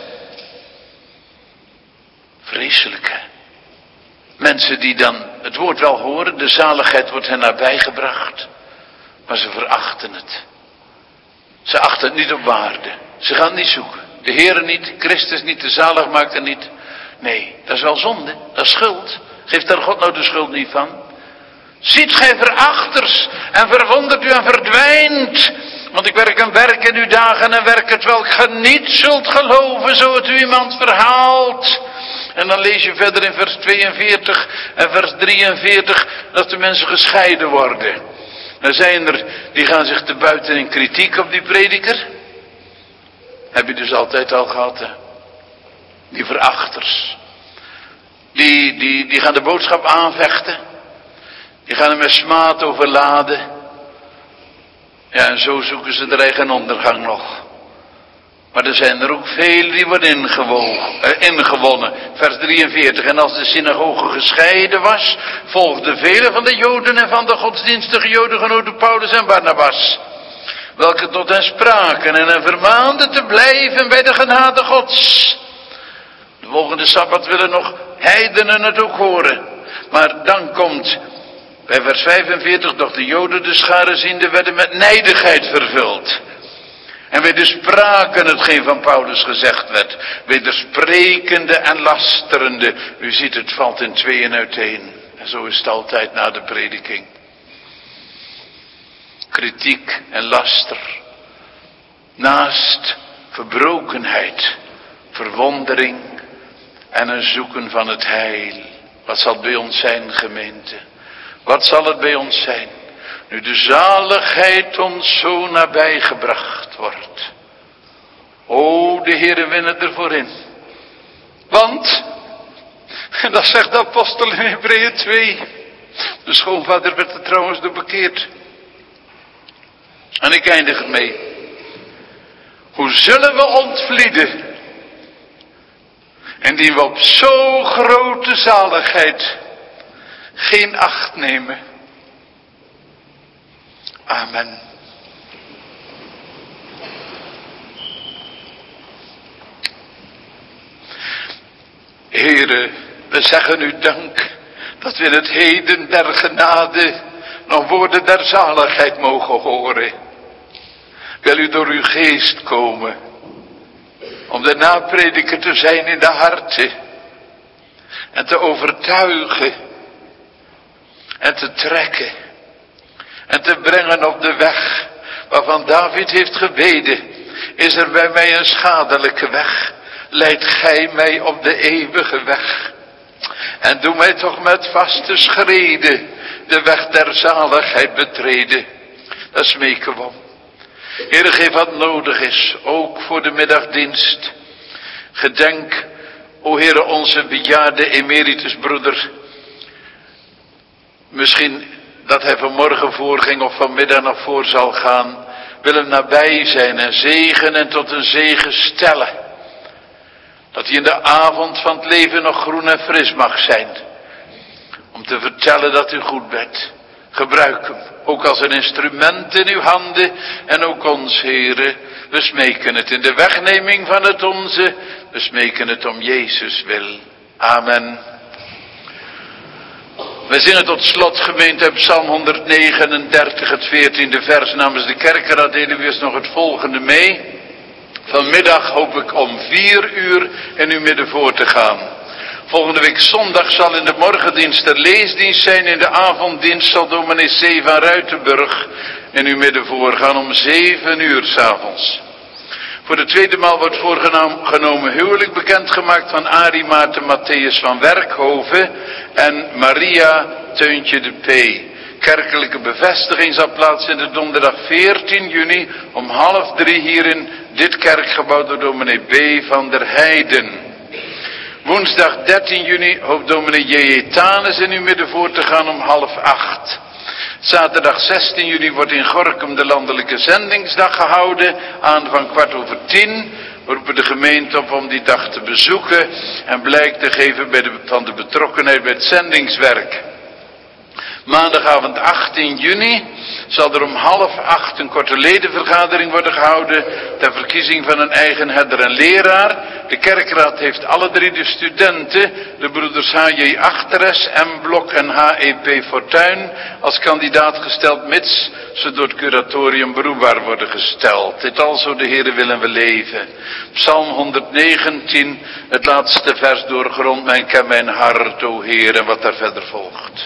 Vreselijk, hè? Mensen die dan het woord wel horen, de zaligheid wordt hen nabijgebracht. Maar ze verachten het. Ze achten het niet op waarde. Ze gaan het niet zoeken. De Heere niet, Christus niet, de zaligmaker niet. Nee, dat is wel zonde, dat is schuld. Geeft daar God nou de schuld niet van? Ziet gij verachters en verwondert u en verdwijnt. Want ik werk een werk in uw dagen en werk het welk ge niet zult geloven, zo het u iemand verhaalt. En dan lees je verder in vers 42 en vers 43 dat de mensen gescheiden worden. Dan zijn er die gaan zich te buiten in kritiek op die prediker. Heb je dus altijd al gehad, hè? Die verachters. Die gaan de boodschap aanvechten. Die gaan hem met smaad overladen. Ja, en zo zoeken ze de eigen ondergang nog. Maar er zijn er ook velen die worden ingewonnen. Vers 43. En als de synagoge gescheiden was, volgden velen van de Joden en van de godsdienstige Jodengenoten Paulus en Barnabas. Welke tot hen spraken en hen vermaanden te blijven bij de genade Gods. De volgende Sabbat willen nog heidenen het ook horen. Maar dan komt bij vers 45, doch de Joden de scharen ziende werden met nijdigheid vervuld. En wederspraken hetgeen van Paulus gezegd werd. Wedersprekende en lasterende. U ziet het valt in tweeën uiteen. En zo is het altijd na de prediking. Kritiek en laster. Naast verbrokenheid, verwondering en een zoeken van het heil. Wat zal het bij ons zijn, gemeente? Wat zal het bij ons zijn? Nu de zaligheid ons zo nabij gebracht wordt. O, de Heere winnen ervoor in. Want, en dat zegt de apostel in Hebreeën 2. De schoonvader werd er trouwens door bekeerd. En ik eindig het mee. Hoe zullen we ontvlieden? Indien we op zo grote zaligheid geen acht nemen. Amen. Heere, we zeggen u dank dat we in het heden der genade nog woorden der zaligheid mogen horen. Wil u door uw geest komen om de naprediker te zijn in de harten en te overtuigen en te trekken en te brengen op de weg waarvan David heeft gebeden. Is er bij mij een schadelijke weg? Leid gij mij op de eeuwige weg. En doe mij toch met vaste schreden de weg der zaligheid betreden. Dat smeken we om. Heere, geef wat nodig is, ook voor de middagdienst. Gedenk, o Heere, onze bejaarde emeritusbroeder. Misschien dat hij vanmorgen voorging of vanmiddag nog voor zal gaan. Wil hem nabij zijn en zegen en tot een zegen stellen. Dat hij in de avond van het leven nog groen en fris mag zijn. Om te vertellen dat u goed bent. Gebruik hem, ook als een instrument in uw handen en ook ons, Heere. We smeken het in de wegneming van het onze. We smeken het om Jezus wil. Amen. We zingen tot slot, gemeente, Psalm 139, het 14e vers namens de kerkenraad. Delen we eens nog het volgende mee. Vanmiddag hoop ik om 4 uur in uw midden voor te gaan. Volgende week zondag zal in de morgendienst de leesdienst zijn. In de avonddienst zal dominee C. van Ruitenburg in uw midden voorgaan om 7 uur 's avonds. Voor de tweede maal wordt voorgenomen huwelijk bekendgemaakt van Arie Maarten Matthäus van Werkhoven en Maria Teuntje de P. Kerkelijke bevestiging zal plaatsvinden donderdag 14 juni om 2:30 hier in dit kerkgebouw door dominee B. van der Heijden. Woensdag 13 juni hoopt dominee J.E. Tanes in uw midden voor te gaan om 7:30. Zaterdag 16 juni wordt in Gorinchem de landelijke zendingsdag gehouden aan van 10:15. We roepen de gemeente op om die dag te bezoeken en blijk te geven van de betrokkenheid bij het zendingswerk. Maandagavond 18 juni zal er om 7:30 een korte ledenvergadering worden gehouden ter verkiezing van een eigen herder en leraar. De kerkraad heeft alle 3 de studenten, de broeders H.J. Achteres, M. Blok en H.E.P. Fortuyn, als kandidaat gesteld, mits ze door het curatorium beroepbaar worden gesteld. Dit alzo de Heere willen we leven. Psalm 119, het laatste vers: doorgrond mijn ken mijn hart, o Heer, en wat daar verder volgt.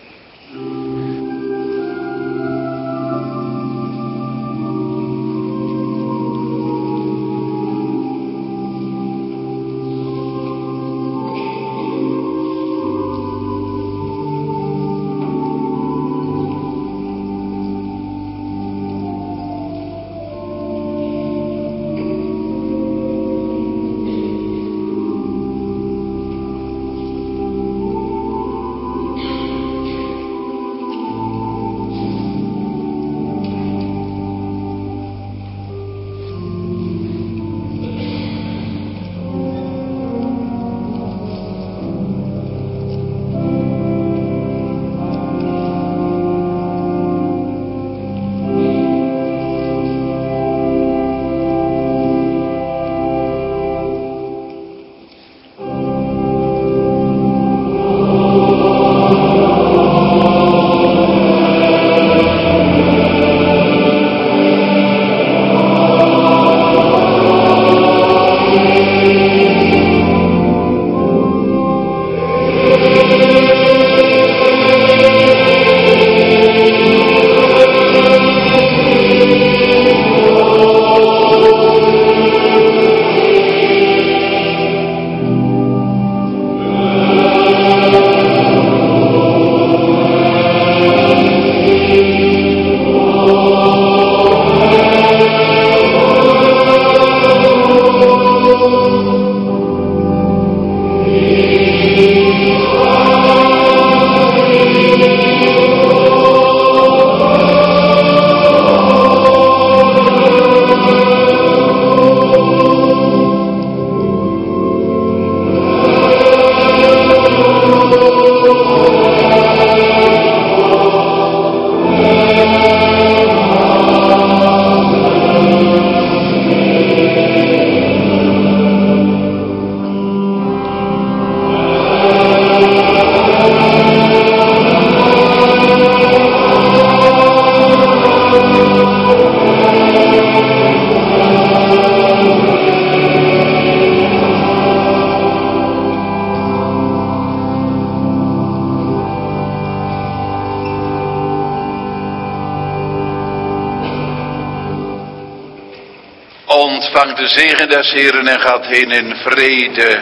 Ontvang de zegen des Heeren en gaat heen in vrede.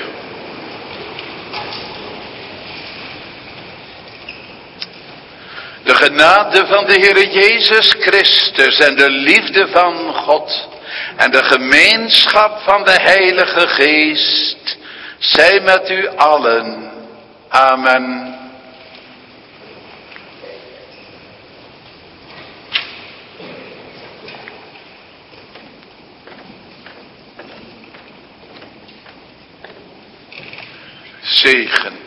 De genade van de Heere Jezus Christus en de liefde van God en de gemeenschap van de Heilige Geest zij met u allen. Amen. Zegen.